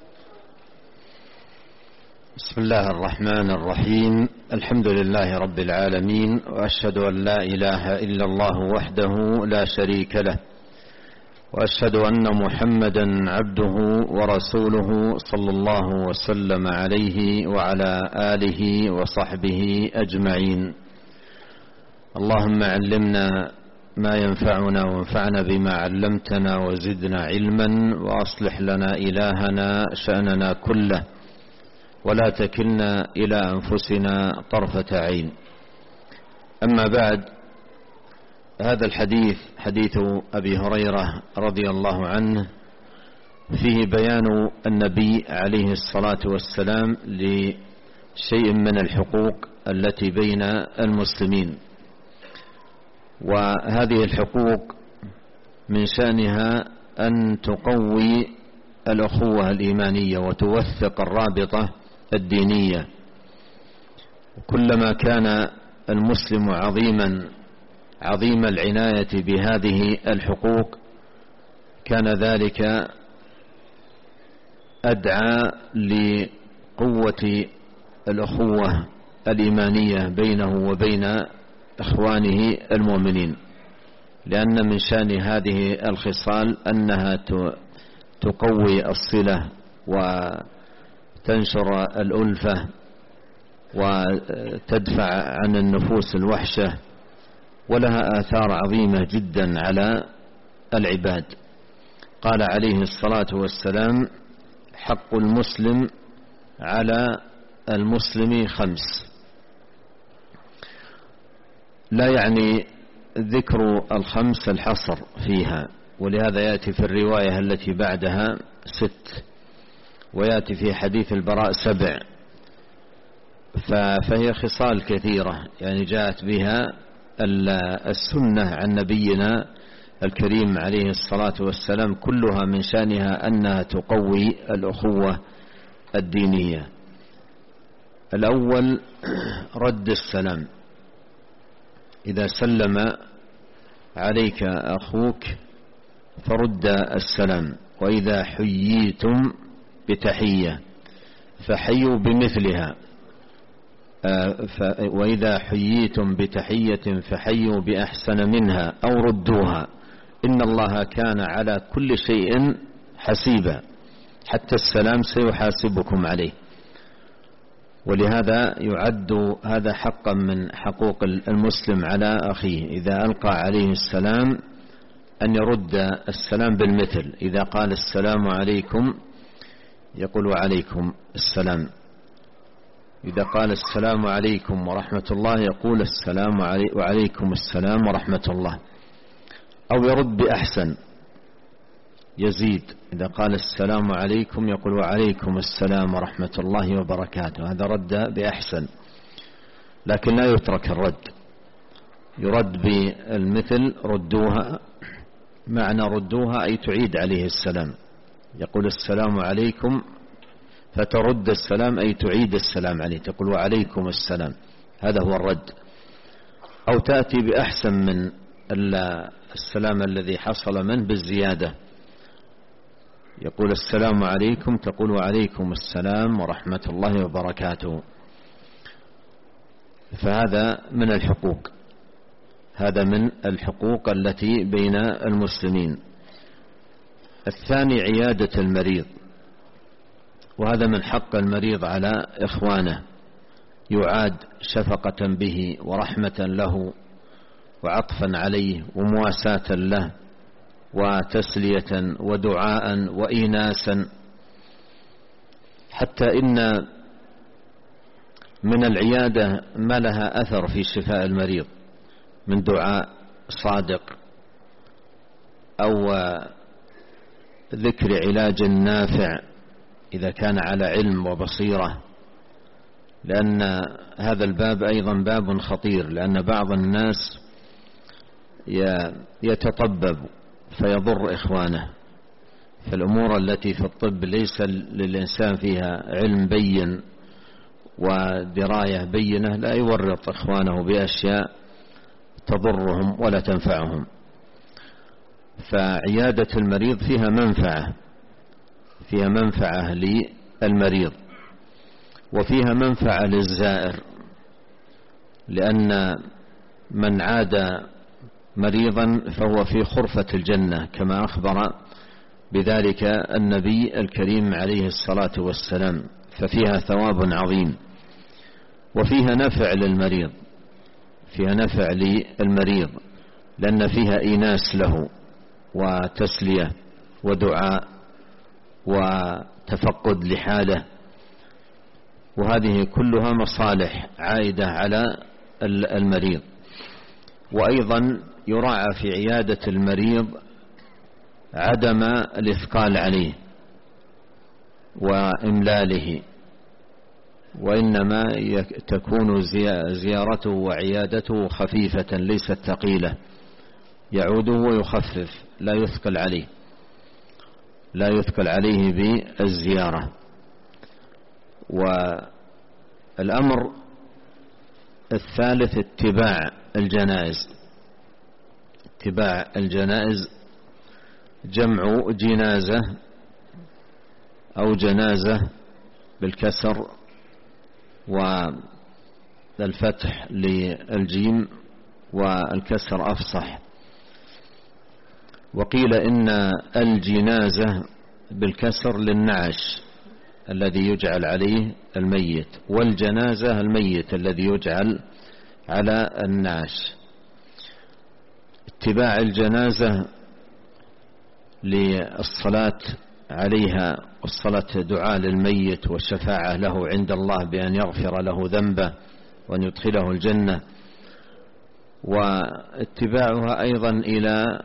بسم الله الرحمن الرحيم. الحمد لله رب العالمين، وأشهد أن لا إله إلا الله وحده لا شريك له، وأشهد أن محمدا عبده ورسوله صلى الله وسلم عليه وعلى آله وصحبه أجمعين. اللهم علمنا ما ينفعنا، وانفعنا بما علمتنا، وزدنا علما، وأصلح لنا إلهنا شأننا كله، ولا تكلنا إلى أنفسنا طرفة عين. أما بعد، هذا الحديث حديث أبي هريرة رضي الله عنه فيه بيان النبي عليه الصلاة والسلام لشيء من الحقوق التي بين المسلمين. وهذه الحقوق من شأنها أن تقوي الأخوة الإيمانية وتوثق الرابطة الدينية. كلما كان المسلم عظيما عظيم العناية بهذه الحقوق، كان ذلك أدعى لقوة الأخوة الإيمانية بينه وبين إخوانه المؤمنين، لأن من شأن هذه الخصال أنها تقوي الصلة وتنشر الألفة وتدفع عن النفوس الوحشة، ولها آثار عظيمة جدا على العباد. قال عليه الصلاة والسلام: حق المسلم على المسلم خمس. لا يعني ذكر الخمس الحصر فيها، ولهذا يأتي في الرواية التي بعدها ست، ويأتي في حديث البراء سبع. فهي خصال كثيرة يعني جاءت بها السنة عن نبينا الكريم عليه الصلاة والسلام، كلها من شأنها أنها تقوي الأخوة الدينية. الأول رد السلام. إذا سلم عليك أخوك فرد السلام، وإذا حييتم بتحية فحيوا بمثلها، وإذا حييتم بتحية فحيوا بأحسن منها أو ردوها، إن الله كان على كل شيء حسيبا، حتى السلام سيحاسبكم عليه. ولهذا يعد هذا حقا من حقوق المسلم على أخيه، إذا ألقى عليه السلام أن يرد السلام بالمثل. إذا قال السلام عليكم يقول وعليكم السلام. إذا قال السلام عليكم ورحمة الله يقول السلام علي وعليكم السلام ورحمة الله، أو يرد بأحسن يزيد. إذا قال السلام عليكم يقول وعليكم السلام ورحمة الله وبركاته، هذا رد بأحسن، لكن لا يترك الرد، يرد بالمثل. ردوها، معنى ردوها أي تعيد عليه السلام. يقول السلام عليكم فترد السلام أي تعيد السلام عليه، تقول وعليكم السلام، هذا هو الرد. أو تأتي بأحسن من السلام الذي حصل منه بالزيادة، يقول السلام عليكم تقول وعليكم السلام ورحمة الله وبركاته. فهذا من الحقوق، هذا من الحقوق التي بين المسلمين. الثاني عيادة المريض، وهذا من حق المريض على إخوانه، يعاد شفقة به ورحمة له وعطفا عليه ومواساة له وتسلية ودعاء وإيناسا، حتى إن من العيادة ما لها أثر في شفاء المريض من دعاء صادق أو ذكر علاج نافع إذا كان على علم وبصيرة، لأن هذا الباب أيضا باب خطير، لأن بعض الناس يتطبب فيضر إخوانه. فالأمور التي في الطب ليس للإنسان فيها علم بين ودراية بينة لا يورط إخوانه بأشياء تضرهم ولا تنفعهم. فعيادة المريض فيها منفعة، فيها منفعة للمريض وفيها منفعة للزائر، لأن من عاد مريضا فهو في خرفة الجنة كما أخبر بذلك النبي الكريم عليه الصلاة والسلام، ففيها ثواب عظيم وفيها نفع للمريض، فيها نفع للمريض لأن فيها إيناس له وتسلية ودعاء وتفقد لحاله، وهذه كلها مصالح عائدة على المريض. وأيضا يراعى في عيادة المريض عدم الإثقال عليه وإملاله، وإنما تكون زيارته وعيادته خفيفة ليست ثقيلة، يعوده ويخفف، لا يثقل عليه لا يثقل عليه بالزيارة. والأمر الثالث اتباع الجنائز. اتباع الجنائز جمع جنازة أو جنازة بالكسر والفتح للجيم والكسر أفصح. وقيل إن الجنازة بالكسر للنعش الذي يجعل عليه الميت، والجنازة الميت الذي يجعل على النعش. اتباع الجنازة للصلاة عليها والصلاة دعاء للميت والشفاعة له عند الله بأن يغفر له ذنبه وأن يدخله الجنة، واتباعها أيضا إلى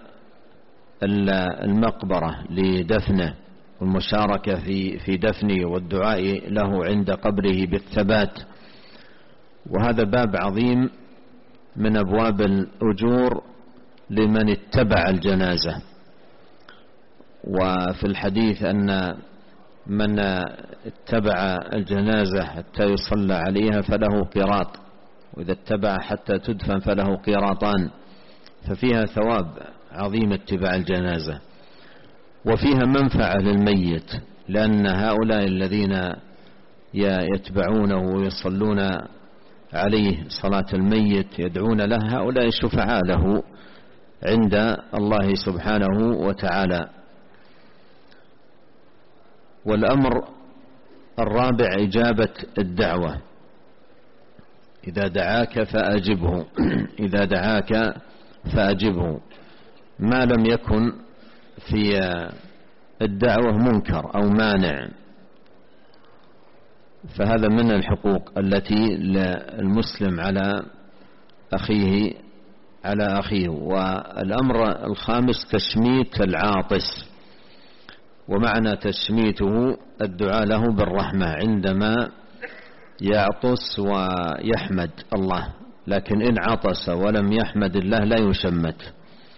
المقبرة لدفنه والمشاركة في في دفنه والدعاء له عند قبره بالثبات. وهذا باب عظيم من أبواب الأجور لمن اتبع الجنازة. وفي الحديث أن من اتبع الجنازة حتى يصلى عليها فله قيراط، وإذا اتبع حتى تدفن فله قيراطان، ففيها ثواب عظيم اتباع الجنازة، وفيها منفعة للميت، لأن هؤلاء الذين يتبعونه ويصلون عليه صلاة الميت يدعون له، هؤلاء شفعاء له عند الله سبحانه وتعالى. والأمر الرابع إجابة الدعوة، إذا دعاك فأجبه، إذا دعاك فأجبه، ما لم يكن في الدعوة منكر أو مانع، فهذا من الحقوق التي للمسلم على أخيه على أخيه. والأمر الخامس تشميت العاطس، ومعنى تشميته الدعاء له بالرحمة عندما يعطس ويحمد الله، لكن إن عطس ولم يحمد الله لا يشمت.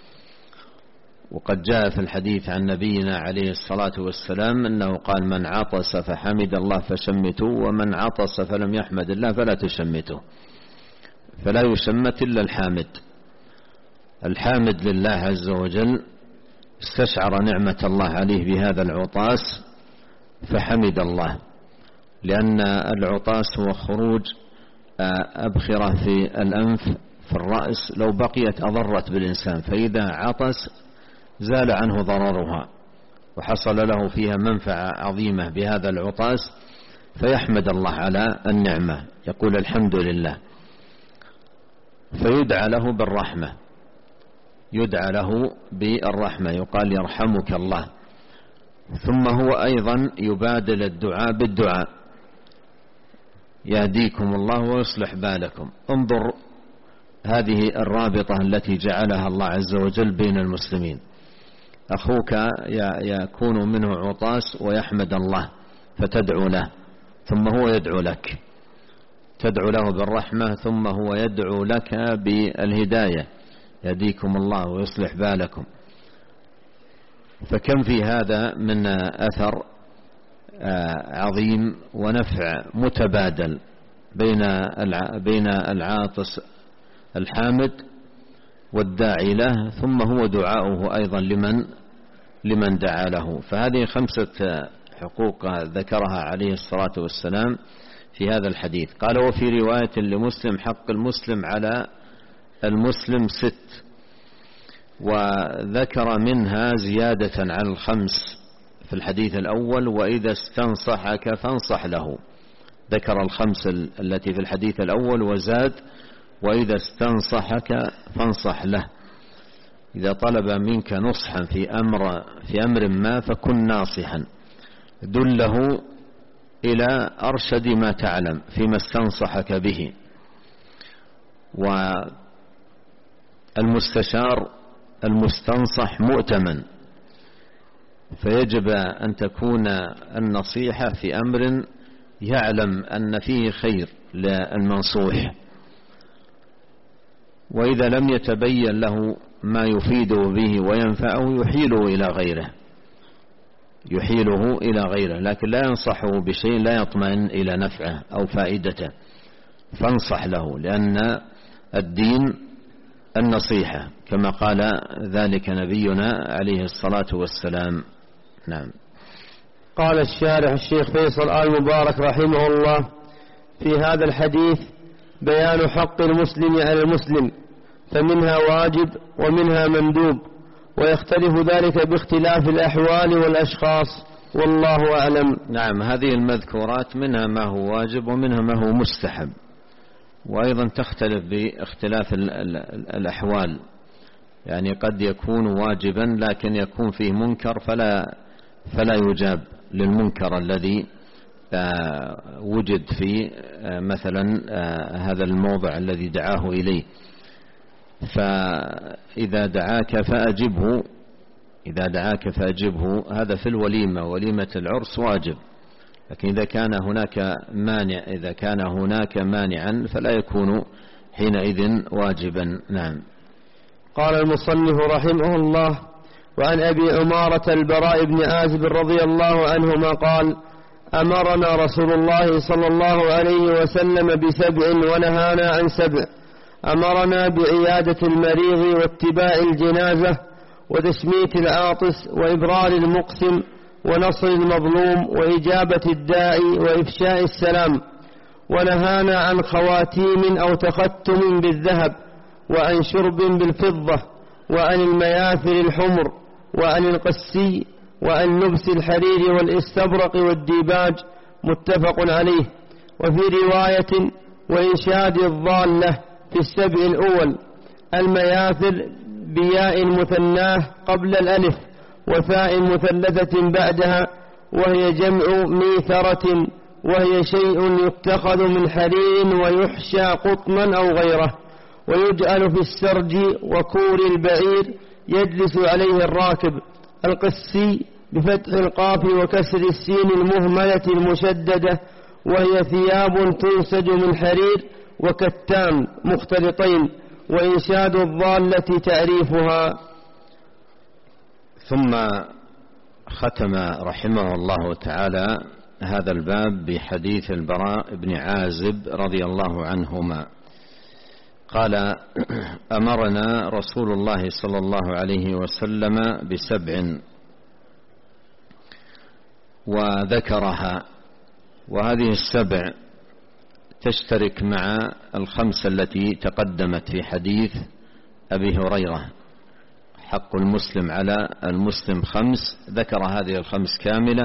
وقد جاء في الحديث عن نبينا عليه الصلاة والسلام أنه قال: من عطس فحمد الله فشمته، ومن عطس فلم يحمد الله فلا تشمته. فلا يشمت إلا الحامد. الحامد لله عز وجل استشعر نعمة الله عليه بهذا العطاس فحمد الله، لأن العطاس هو خروج أبخرة في الأنف في الرأس لو بقيت أضرت بالإنسان، فإذا عطس زال عنه ضررها وحصل له فيها منفعة عظيمة بهذا العطاس، فيحمد الله على النعمة، يقول الحمد لله، فيدعى له بالرحمة، يدعى له بالرحمة، يقال يرحمك الله. ثم هو أيضا يبادل الدعاء بالدعاء: يهديكم الله ويصلح بالكم. انظر هذه الرابطة التي جعلها الله عز وجل بين المسلمين، أخوك يكون منه عطاس ويحمد الله فتدعو له، ثم هو يدعو لك، تدعو له بالرحمة، ثم هو يدعو لك بالهداية: يهديكم الله ويصلح بالكم. فكم في هذا من أثر عظيم ونفع متبادل بين بين العاطس الحامد والداعي له، ثم هو دعاؤه أيضا لمن لمن دعا له. فهذه خمسة حقوق ذكرها عليه الصلاة والسلام في هذا الحديث. قال: وفي رواية لمسلم: حق المسلم على المسلم ست، وذكر منها زيادة على الخمس في الحديث الأول: وإذا استنصحك فانصح له. ذكر الخمس التي في الحديث الأول وزاد: وإذا استنصحك فانصح له. إذا طلب منك نصحا في أمر في أمر ما فكن ناصحا، دله إلى أرشد ما تعلم فيما استنصحك به. والمستشار المستنصح مؤتمن، فيجب أن تكون النصيحة في أمر يعلم أن فيه خير للمنصوح، وإذا لم يتبين له ما يفيده به وينفعه يحيله إلى غيره يحيله إلى غيره لكن لا ينصحه بشيء لا يطمئن إلى نفعه أو فائدته، فانصح له، لأن الدين النصيحة كما قال ذلك نبينا عليه الصلاة والسلام. نعم. قال الشارح الشيخ فيصل آل مبارك رحمه الله: في هذا الحديث بيان حق المسلم على المسلم، فمنها واجب ومنها مندوب، ويختلف ذلك باختلاف الأحوال والأشخاص، والله أعلم. نعم، هذه المذكورات منها ما هو واجب ومنها ما هو مستحب، وأيضا تختلف باختلاف الأحوال، يعني قد يكون واجبا لكن يكون فيه منكر فلا فلا يجاب للمنكر الذي وجد في مثلا هذا الموضع الذي دعاه إليه. فإذا دعاك فأجبه إذا دعاك فأجبه هذا في الوليمة، وليمة العرس واجب، لكن إذا كان هناك مانع إذا كان هناك مانعا فلا يكون حينئذ واجبا. نعم. قال المصنف رحمه الله: وعن أبي عمارة البراء بن عازب رضي الله عنهما قال: أمرنا رسول الله صلى الله عليه وسلم بسبع ونهانا عن سبع. أمرنا بعيادة المريض واتباع الجنازة وتشميت العاطس وإبرار المقسم ونصر المظلوم وإجابة الداعي وإفشاء السلام. ونهانا عن خواتيم أو تختم بالذهب وعن شرب بالفضة وعن المياثر الحمر وعن القسي وعن لبس الحرير والاستبرق والديباج. متفق عليه. وفي رواية: وإنشاد الضالة في السبع الأول. المياثر بياء مثناه قبل الألف وفاء مثلثة بعدها، وهي جمع ميثرة، وهي شيء يتخذ من حرير ويحشى قطنا أو غيره، ويجعل في السرج وكور البعير يجلس عليه الراكب. القسي بفتح القاف وكسر السين المهملة المشددة، وهي ثياب تنسج من حرير وكتان مختلطين. وإنشاد الضالة تعريفها. ثم ختم رحمه الله تعالى هذا الباب بحديث البراء بن عازب رضي الله عنهما قال: أمرنا رسول الله صلى الله عليه وسلم بسبع وذكرها، وهذه السبع تشترك مع الخمس التي تقدمت في حديث أبي هريرة: حق المسلم على المسلم خمس. ذكر هذه الخمس كاملة،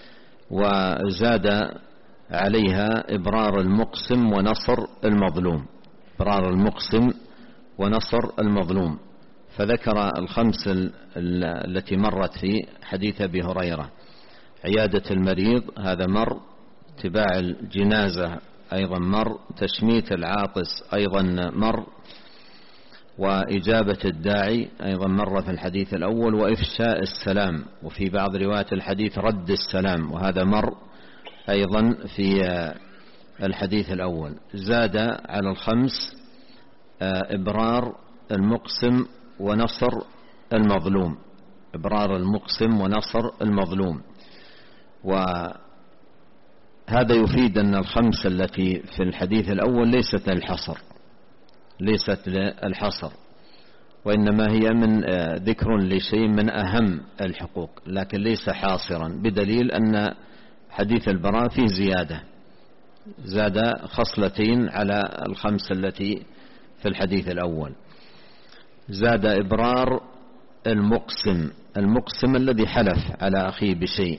وزاد عليها إبرار المقسم ونصر المظلوم. إبرار المقسم ونصر المظلوم، فذكر الخمس التي مرت في حديث أبي هريرة: عيادة المريض هذا مر، اتباع الجنازة أيضا مر، تشميت العاطس أيضا مر، وإجابة الداعي أيضا مر في الحديث الأول، وإفشاء السلام، وفي بعض روايات الحديث رد السلام، وهذا مر أيضا في الحديث الأول. زاد على الخمس إبرار المقسم ونصر المظلوم. إبرار المقسم ونصر المظلوم. وهذا يفيد أن الخمس التي في الحديث الأول ليست للحصر، ليست للحصر، وإنما هي من ذكر لشيء من أهم الحقوق، لكن ليس حاصرا، بدليل أن حديث البراء فيه زيادة، زاد خصلتين على الخمس التي في الحديث الأول. زاد إبرار المقسم. المقسم الذي حلف على أخيه بشيء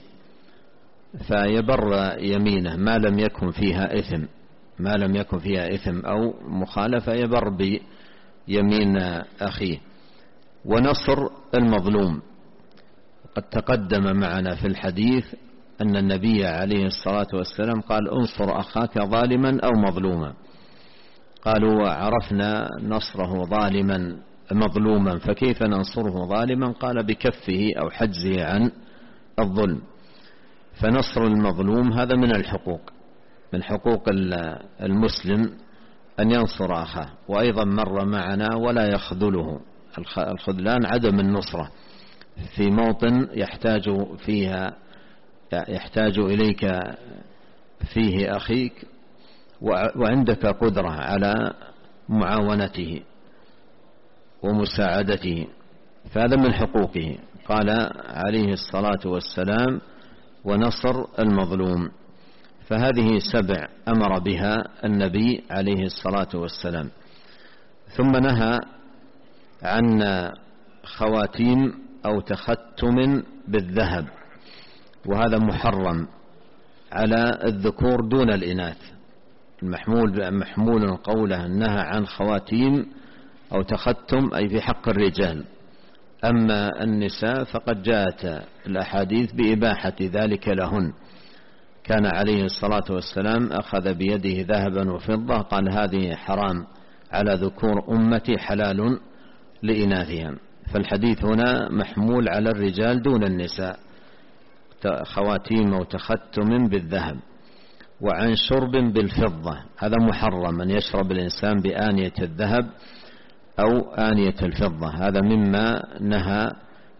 فيبر يمينه ما لم يكن فيها إثم، ما لم يكن فيها إثم أو مخالفة، يبر بيمين أخيه. ونصر المظلوم، قد تقدم معنا في الحديث أن النبي عليه الصلاة والسلام قال: انصر أخاك ظالما أو مظلوما. قالوا: عرفنا نصره ظالما مظلوما، فكيف ننصره ظالما؟ قال: بكفه أو حجزه عن الظلم. فنصر المظلوم هذا من الحقوق، من حقوق المسلم أن ينصر أخاه. وأيضا مر معنا: ولا يخذله. الخذلان عدم النصرة في موطن يحتاج فيها يحتاج إليك فيه أخيك وعندك قدرة على معاونته ومساعدته، فهذا من حقوقه. قال عليه الصلاة والسلام: ونصر المظلوم. فهذه سبع أمر بها النبي عليه الصلاة والسلام. ثم نهى عن خواتيم أو تختم بالذهب، وهذا محرم على الذكور دون الإناث. المحمول محمول قوله نهى عن خواتيم أو تختم أي في حق الرجال. أما النساء فقد جاءت الأحاديث بإباحة ذلك لهن. كان عليه الصلاة والسلام أخذ بيده ذهبا وفضة، قال: هذه حرام على ذكور أمتي حلال لإناثهم. فالحديث هنا محمول على الرجال دون النساء. خواتيم أو تختم بالذهب. وعن شرب بالفضة، هذا محرم أن يشرب الإنسان بآنية الذهب أو آنية الفضة، هذا مما نهى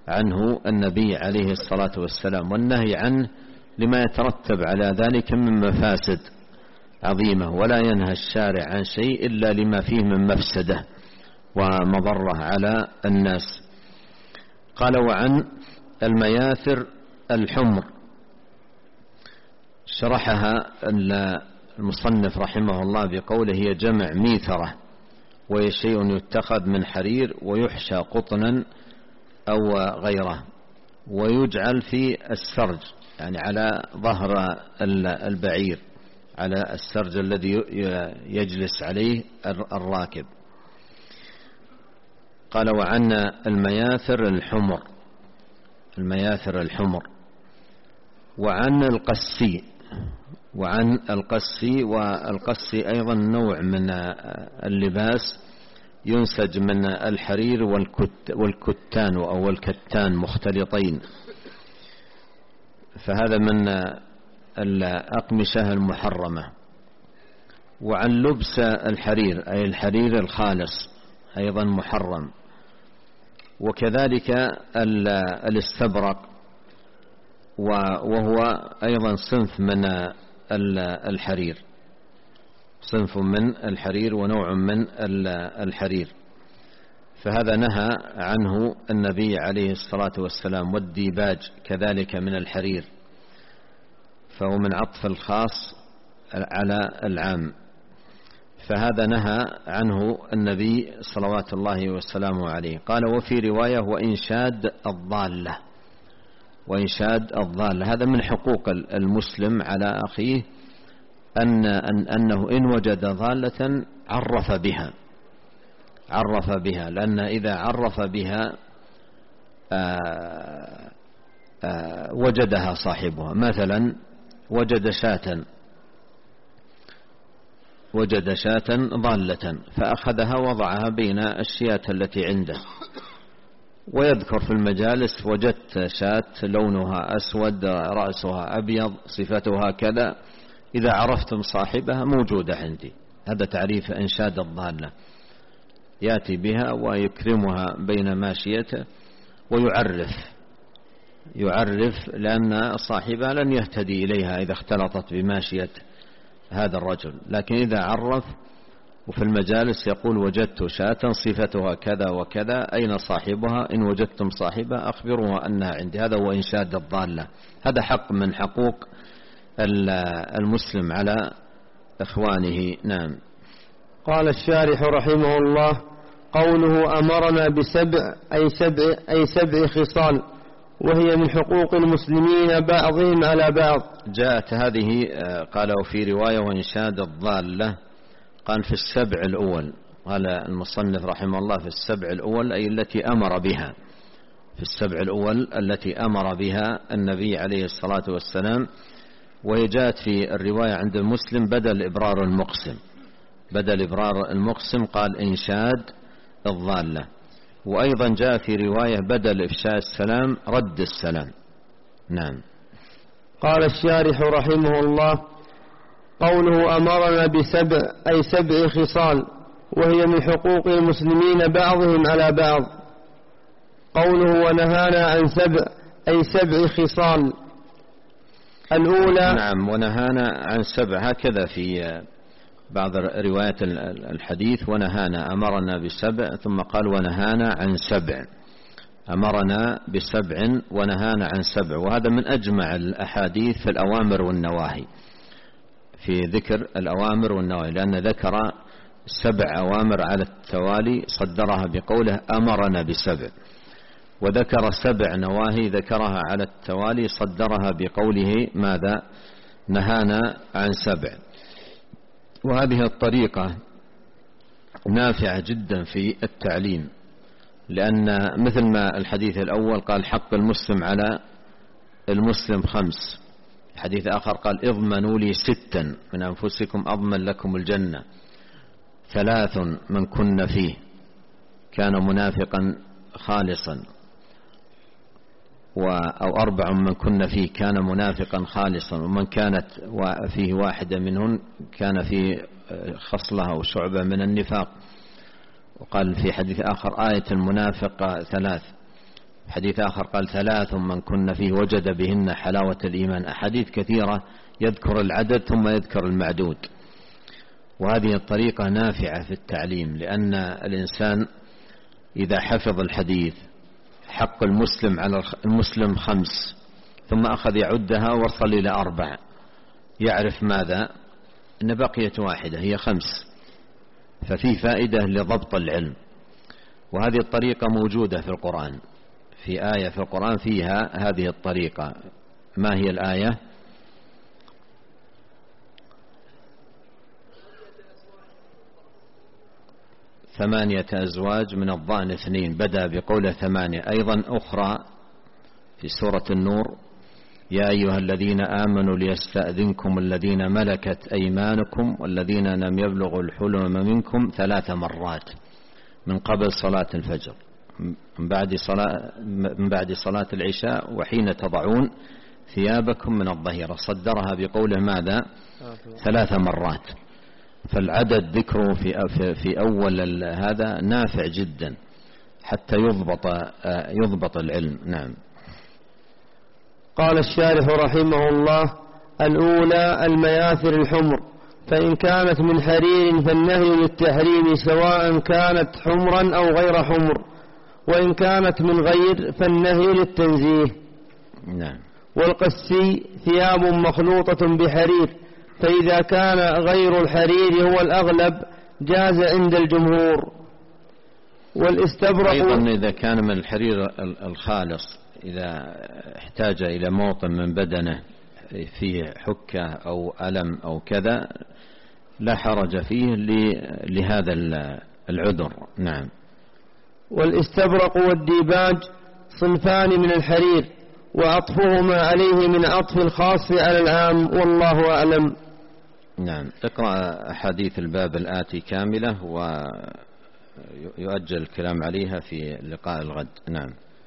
عنه النبي عليه الصلاة والسلام، والنهي عنه لما يترتب على ذلك من مفاسد عظيمة، ولا ينهى الشارع عن شيء إلا لما فيه من مفسدة ومضرة على الناس. قال: وعن المياثر الحمر، شرحها المصنف رحمه الله بقوله: هي جمع ميثرة، وهي شيء يتخذ من حرير ويحشى قطنا أو غيره، ويجعل في السرج، يعني على ظهر البعير، على السرج الذي يجلس عليه الراكب. قال: وعن المياثر الحمر، المياثر الحمر، وعن القسي، وعن القسي، والقسي أيضا نوع من اللباس ينسج من الحرير والكتان أو الكتان مختلطين، فهذا من الأقمشة المحرمة. وعن لبس الحرير، أي الحرير الخالص، أيضا محرم. وكذلك الاستبرق، وهو أيضا صنف من الحرير، صنف من الحرير ونوع من الحرير، فهذا نهى عنه النبي عليه الصلاة والسلام. والديباج كذلك من الحرير، فهو من عطف الخاص على العام، فهذا نهى عنه النبي صلوات الله وسلامه عليه. قال: وفي رواية: وإنشاد الضالة، وإنشاد الضالة، هذا من حقوق المسلم على أخيه أن أنه إن وجد ضالة عرف بها، عرف بها، لأن إذا عرف بها آآ آآ وجدها صاحبها. مثلا وجد شاة، وجد شاة ضالة فأخذها وضعها بين الشياة التي عنده، ويذكر في المجالس: وجدت شاة لونها أسود، رأسها أبيض، صفتها كذا، إذا عرفتم صاحبها موجودة عندي. هذا تعريف إنشاد الضالة، يأتي بها ويكرمها بين ماشيته ويعرف، يعرف لأن صاحبها لن يهتدي إليها إذا اختلطت بماشية هذا الرجل، لكن إذا عرف وفي المجالس يقول: وجدت شاة صفتها كذا وكذا، أين صاحبها؟ إن وجدتم صاحبها أخبروها أنها عندي. هذا هو إنشاد الضالة، هذا حق من حقوق المسلم على إخوانه. نعم. قال الشارح رحمه الله: قوله أمرنا بسبع أي سبع, أي سبع خصال، وهي من حقوق المسلمين بعضهم على بعض. جاءت هذه، قال: وفي رواية: وإنشاد الضالة، قال في السبع الأول، قال المصنف رحمه الله في السبع الأول، أي التي أمر بها، في السبع الأول التي أمر بها النبي عليه الصلاة والسلام. وهي جاءت في الرواية عند المسلم بدل إبرار المقسم، بدل إبرار المقسم قال إنشاد الضالة. وأيضا جاء في رواية بدل إفشاء السلام رد السلام. نعم. قال الشارح رحمه الله: قوله أمرنا بسبع أي سبع خصال، وهي من حقوق المسلمين بعضهم على بعض. قوله ونهانا عن سبع أي سبع خصال، الأولى. نعم. ونهانا عن سبع، هكذا في بعض روايات الحديث: ونهانا، أمرنا بسبع، ثم قال: ونهانا عن سبع، أمرنا بسبع ونهانا عن سبع. وهذا من أجمع الأحاديث في الأوامر والنواهي، في ذكر الأوامر والنواهي، لأن ذكر سبع أوامر على التوالي صدرها بقوله أمرنا بسبع، وذكر سبع نواهي ذكرها على التوالي صدرها بقوله ماذا؟ نهانا عن سبع. وهذه الطريقة نافعة جدا في التعليم، لأن مثل ما الحديث الأول قال حق المسلم على المسلم خمس، حديث آخر قال اضمنوا لي ستا من أنفسكم أضمن لكم الجنة، ثلاث من كن فيه كان منافقا خالصا، أو أربع من كن فيه كان منافقا خالصا، ومن كانت فيه واحدة منهن كان فيه خصلة أو شعبة من النفاق. وقال في حديث آخر آية المنافق ثلاث، حديث آخر قال ثلاث من كن فيه وجد بهن حلاوة الإيمان. أحاديث كثيرة يذكر العدد ثم يذكر المعدود، وهذه الطريقة نافعة في التعليم، لأن الإنسان إذا حفظ الحديث حق المسلم على المسلم خمس ثم أخذ يعدها وصل إلى أربع، يعرف ماذا؟ أن بقيت واحدة هي خمس، ففي فائدة لضبط العلم. وهذه الطريقة موجودة في القرآن، في آية في القرآن فيها هذه الطريقة. ما هي الآية؟ ثمانية أزواج من الضأن اثنين، بدأ بقوله ثمانية. أيضا أخرى في سورة النور يا أيها الذين آمنوا ليستأذنكم الذين ملكت أيمانكم والذين لم يبلغوا الحلم منكم ثلاث مرات من قبل صلاة الفجر، من بعد صلاة, من بعد صلاة العشاء، وحين تضعون ثيابكم من الظهيرة. صدرها بقوله ماذا؟ ثلاث مرات. فالعدد ذكره في في أول هذا نافع جدا حتى يضبط يضبط العلم. نعم. قال الشارح رحمه الله: الأولى المياثر الحمر، فإن كانت من حرير فالنهي للتحريم سواء كانت حمرا أو غير حمر، وإن كانت من غير فالنهي للتنزيه. نعم. والقسي ثياب مخلوطة بحرير، فإذا كان غير الحرير هو الأغلب جاز عند الجمهور. والاستبرق أيضا إذا كان من الحرير الخالص، إذا احتاج إلى موطن من بدنه فيه حكة أو ألم أو كذا لا حرج فيه لهذا العذر. نعم. والاستبرق والديباج صنفان من الحرير، وعطفهما عليه من عطف الخاص على العام، والله أعلم. نعم. اقرأ أحاديث الباب الآتي كاملة ويؤجل الكلام عليها في لقاء الغد. نعم.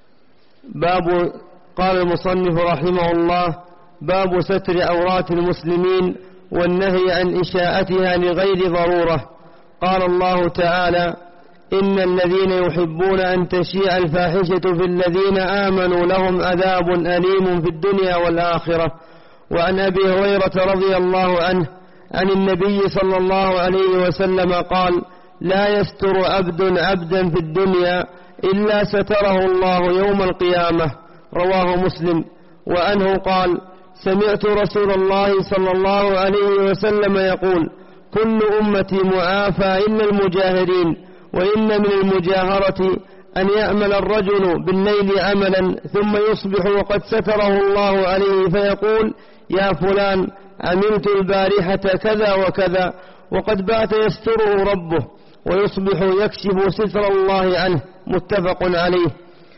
باب قال المصنف رحمه الله: باب ستر عورات المسلمين والنهي عن إشاءتها لغير ضرورة. قال الله تعالى: إن الذين يحبون أن تشيع الفاحشة في الذين آمنوا لهم عذاب أليم في الدنيا والآخرة. وعن أبي هريرة رضي الله عنه عن النبي صلى الله عليه وسلم قال: لا يستر عبد عبدا في الدنيا إلا ستره الله يوم القيامة. رواه مسلم. وعنه قال: سمعت رسول الله صلى الله عليه وسلم يقول: كل أمتي معافى إلا المجاهرين، وإن من المجاهرة أن يعمل الرجل بالليل عملا ثم يصبح وقد ستره الله عليه فيقول: يا فلان عملت البارحة كذا وكذا، وقد بات يستره ربه، ويصبح يكشف ستر الله عنه. متفق عليه.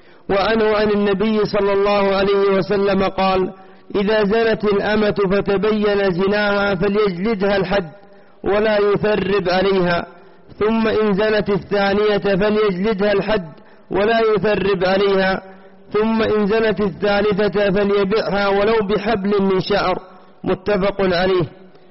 وعنه عن النبي صلى الله عليه وسلم قال: إذا زنت الأمة فتبين زناها فليجلدها الحد ولا يثرب عليها، ثم إن زنت الثانية فليجلدها الحد ولا يثرب عليها، ثم إن زنت الثالثة فليبعها ولو بحبل من شعر. متفق عليه.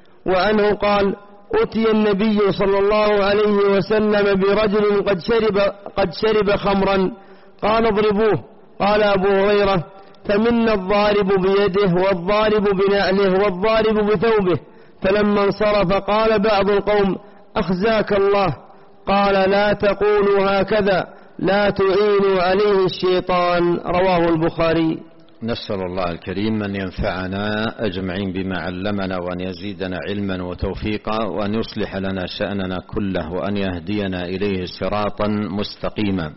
وعنه قال: أتي النبي صلى الله عليه وسلم برجل قد شرب, قد شرب خمرا، قال: اضربوه. قال أبو هريرة: فمنا الضارب بيده والضارب بنعله والضارب بثوبه. فلما انصرف قال بعض القوم: أخزاك الله. قال: لا تقولوا هكذا، لا تعينوا عليه الشيطان. رواه البخاري. نسأل الله الكريم أن ينفعنا أجمعين بما علمنا، وأن يزيدنا علما وتوفيقا، وأن يصلح لنا شأننا كله، وأن يهدينا إليه صراطا مستقيما.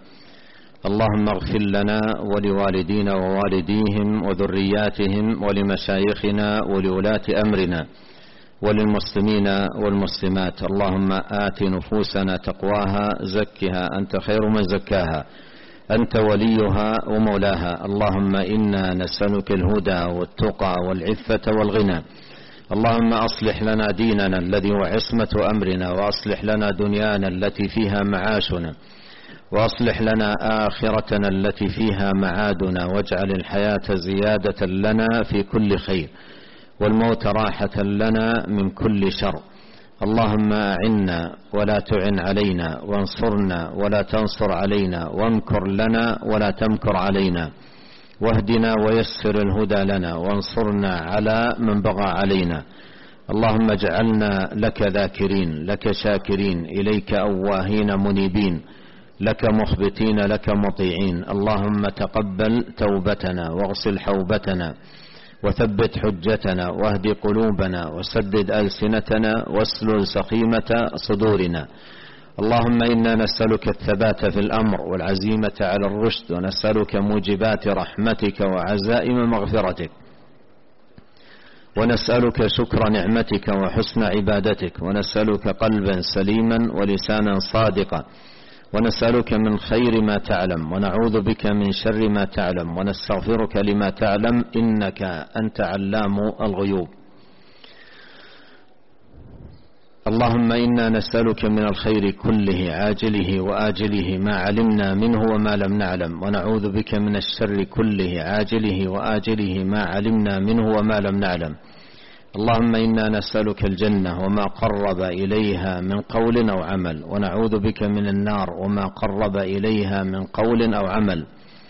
اللهم اغفر لنا ولوالدينا ووالديهم وذرياتهم ولمشايخنا ولولاة أمرنا وللمسلمين والمسلمات. اللهم آت نفوسنا تقواها، زكها أنت خير من زكاها، أنت وليها ومولاها. اللهم إنا نسألك الهدى والتقى والعفة والغنى. اللهم أصلح لنا ديننا الذي هو عصمة أمرنا، وأصلح لنا دنيانا التي فيها معاشنا، وأصلح لنا آخرتنا التي فيها معادنا، واجعل الحياة زيادة لنا في كل خير، والموت راحة لنا من كل شر. اللهم أعنا ولا تعن علينا، وانصرنا ولا تنصر علينا، وامكر لنا ولا تمكر علينا، واهدنا ويسر الهدى لنا، وانصرنا على من بغى علينا. اللهم اجعلنا لك ذاكرين، لك شاكرين، إليك أواهين منيبين، لك مخبتين، لك مطيعين. اللهم تقبل توبتنا، واغسل حوبتنا، وثبت حجتنا، واهد قلوبنا، وسدد ألسنتنا، واسلل سخيمة صدورنا. اللهم إنا نسألك الثبات في الأمر والعزيمة على الرشد، ونسألك موجبات رحمتك وعزائم مغفرتك، ونسألك شكر نعمتك وحسن عبادتك، ونسألك قلبا سليما ولسانا صادقا، ونسألك من خير ما تعلم، ونعوذ بك من شر ما تعلم، ونستغفرك لما تعلم، إنك أنت علام الغيوب. اللهم إنا نسألك من الخير كله عاجله وآجله ما علمنا منه وما لم نعلم، ونعوذ بك من الشر كله عاجله وآجله ما علمنا منه وما لم نعلم. اللهم إنا نسألك الجنة وما قرب إليها من قول أو عمل، ونعوذ بك من النار وما قرب إليها من قول أو عمل،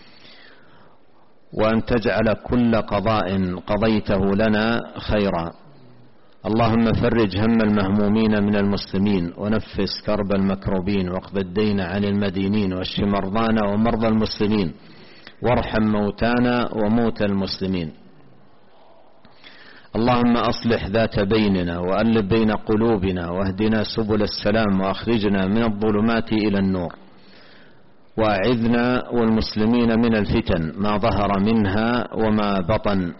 وأن تجعل كل قضاء قضيته لنا خيرا. اللهم فرج هم المهمومين من المسلمين، ونفس كرب المكروبين، واقض الدين عن المدينين، واشف مرضانا ومرضى المسلمين، وارحم موتانا وموتى المسلمين. اللهم أصلح ذات بيننا، وألف بين قلوبنا، واهدنا سبل السلام، وأخرجنا من الظلمات إلى النور، وأعذنا والمسلمين من الفتن ما ظهر منها وما بطن.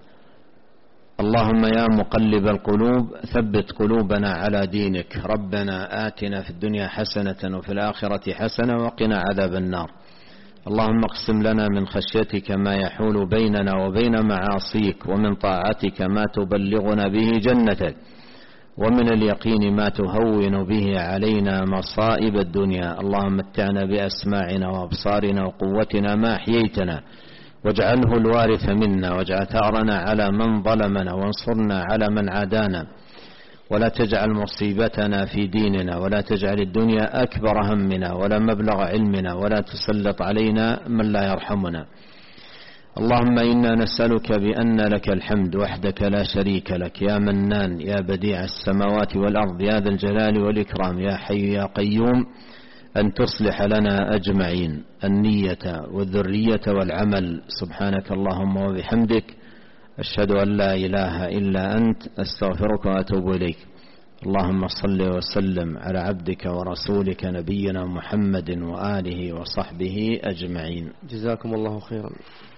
اللهم يا مقلب القلوب ثبت قلوبنا على دينك. ربنا آتنا في الدنيا حسنة وفي الآخرة حسنة وقنا عذاب النار. اللهم اقسم لنا من خشيتك ما يحول بيننا وبين معاصيك، ومن طاعتك ما تبلغنا به جنتك، ومن اليقين ما تهون به علينا مصائب الدنيا. اللهم متعنا بأسماعنا وأبصارنا وقوتنا ما أحييتنا، واجعله الوارث منا، واجعل ثأرنا على من ظلمنا، وانصرنا على من عادانا، ولا تجعل مصيبتنا في ديننا، ولا تجعل الدنيا أكبر همنا ولا مبلغ علمنا، ولا تسلط علينا من لا يرحمنا. اللهم إنا نسألك بأن لك الحمد وحدك لا شريك لك، يا منان، يا بديع السماوات والأرض، يا ذا الجلال والإكرام، يا حي يا قيوم، أن تصلح لنا أجمعين النية والذرية والعمل. سبحانك اللهم وبحمدك، أشهد أن لا إله إلا أنت، أستغفرك وأتوب إليك. اللهم صل وسلم على عبدك ورسولك نبينا محمد وآله وصحبه أجمعين. جزاكم الله خيرا.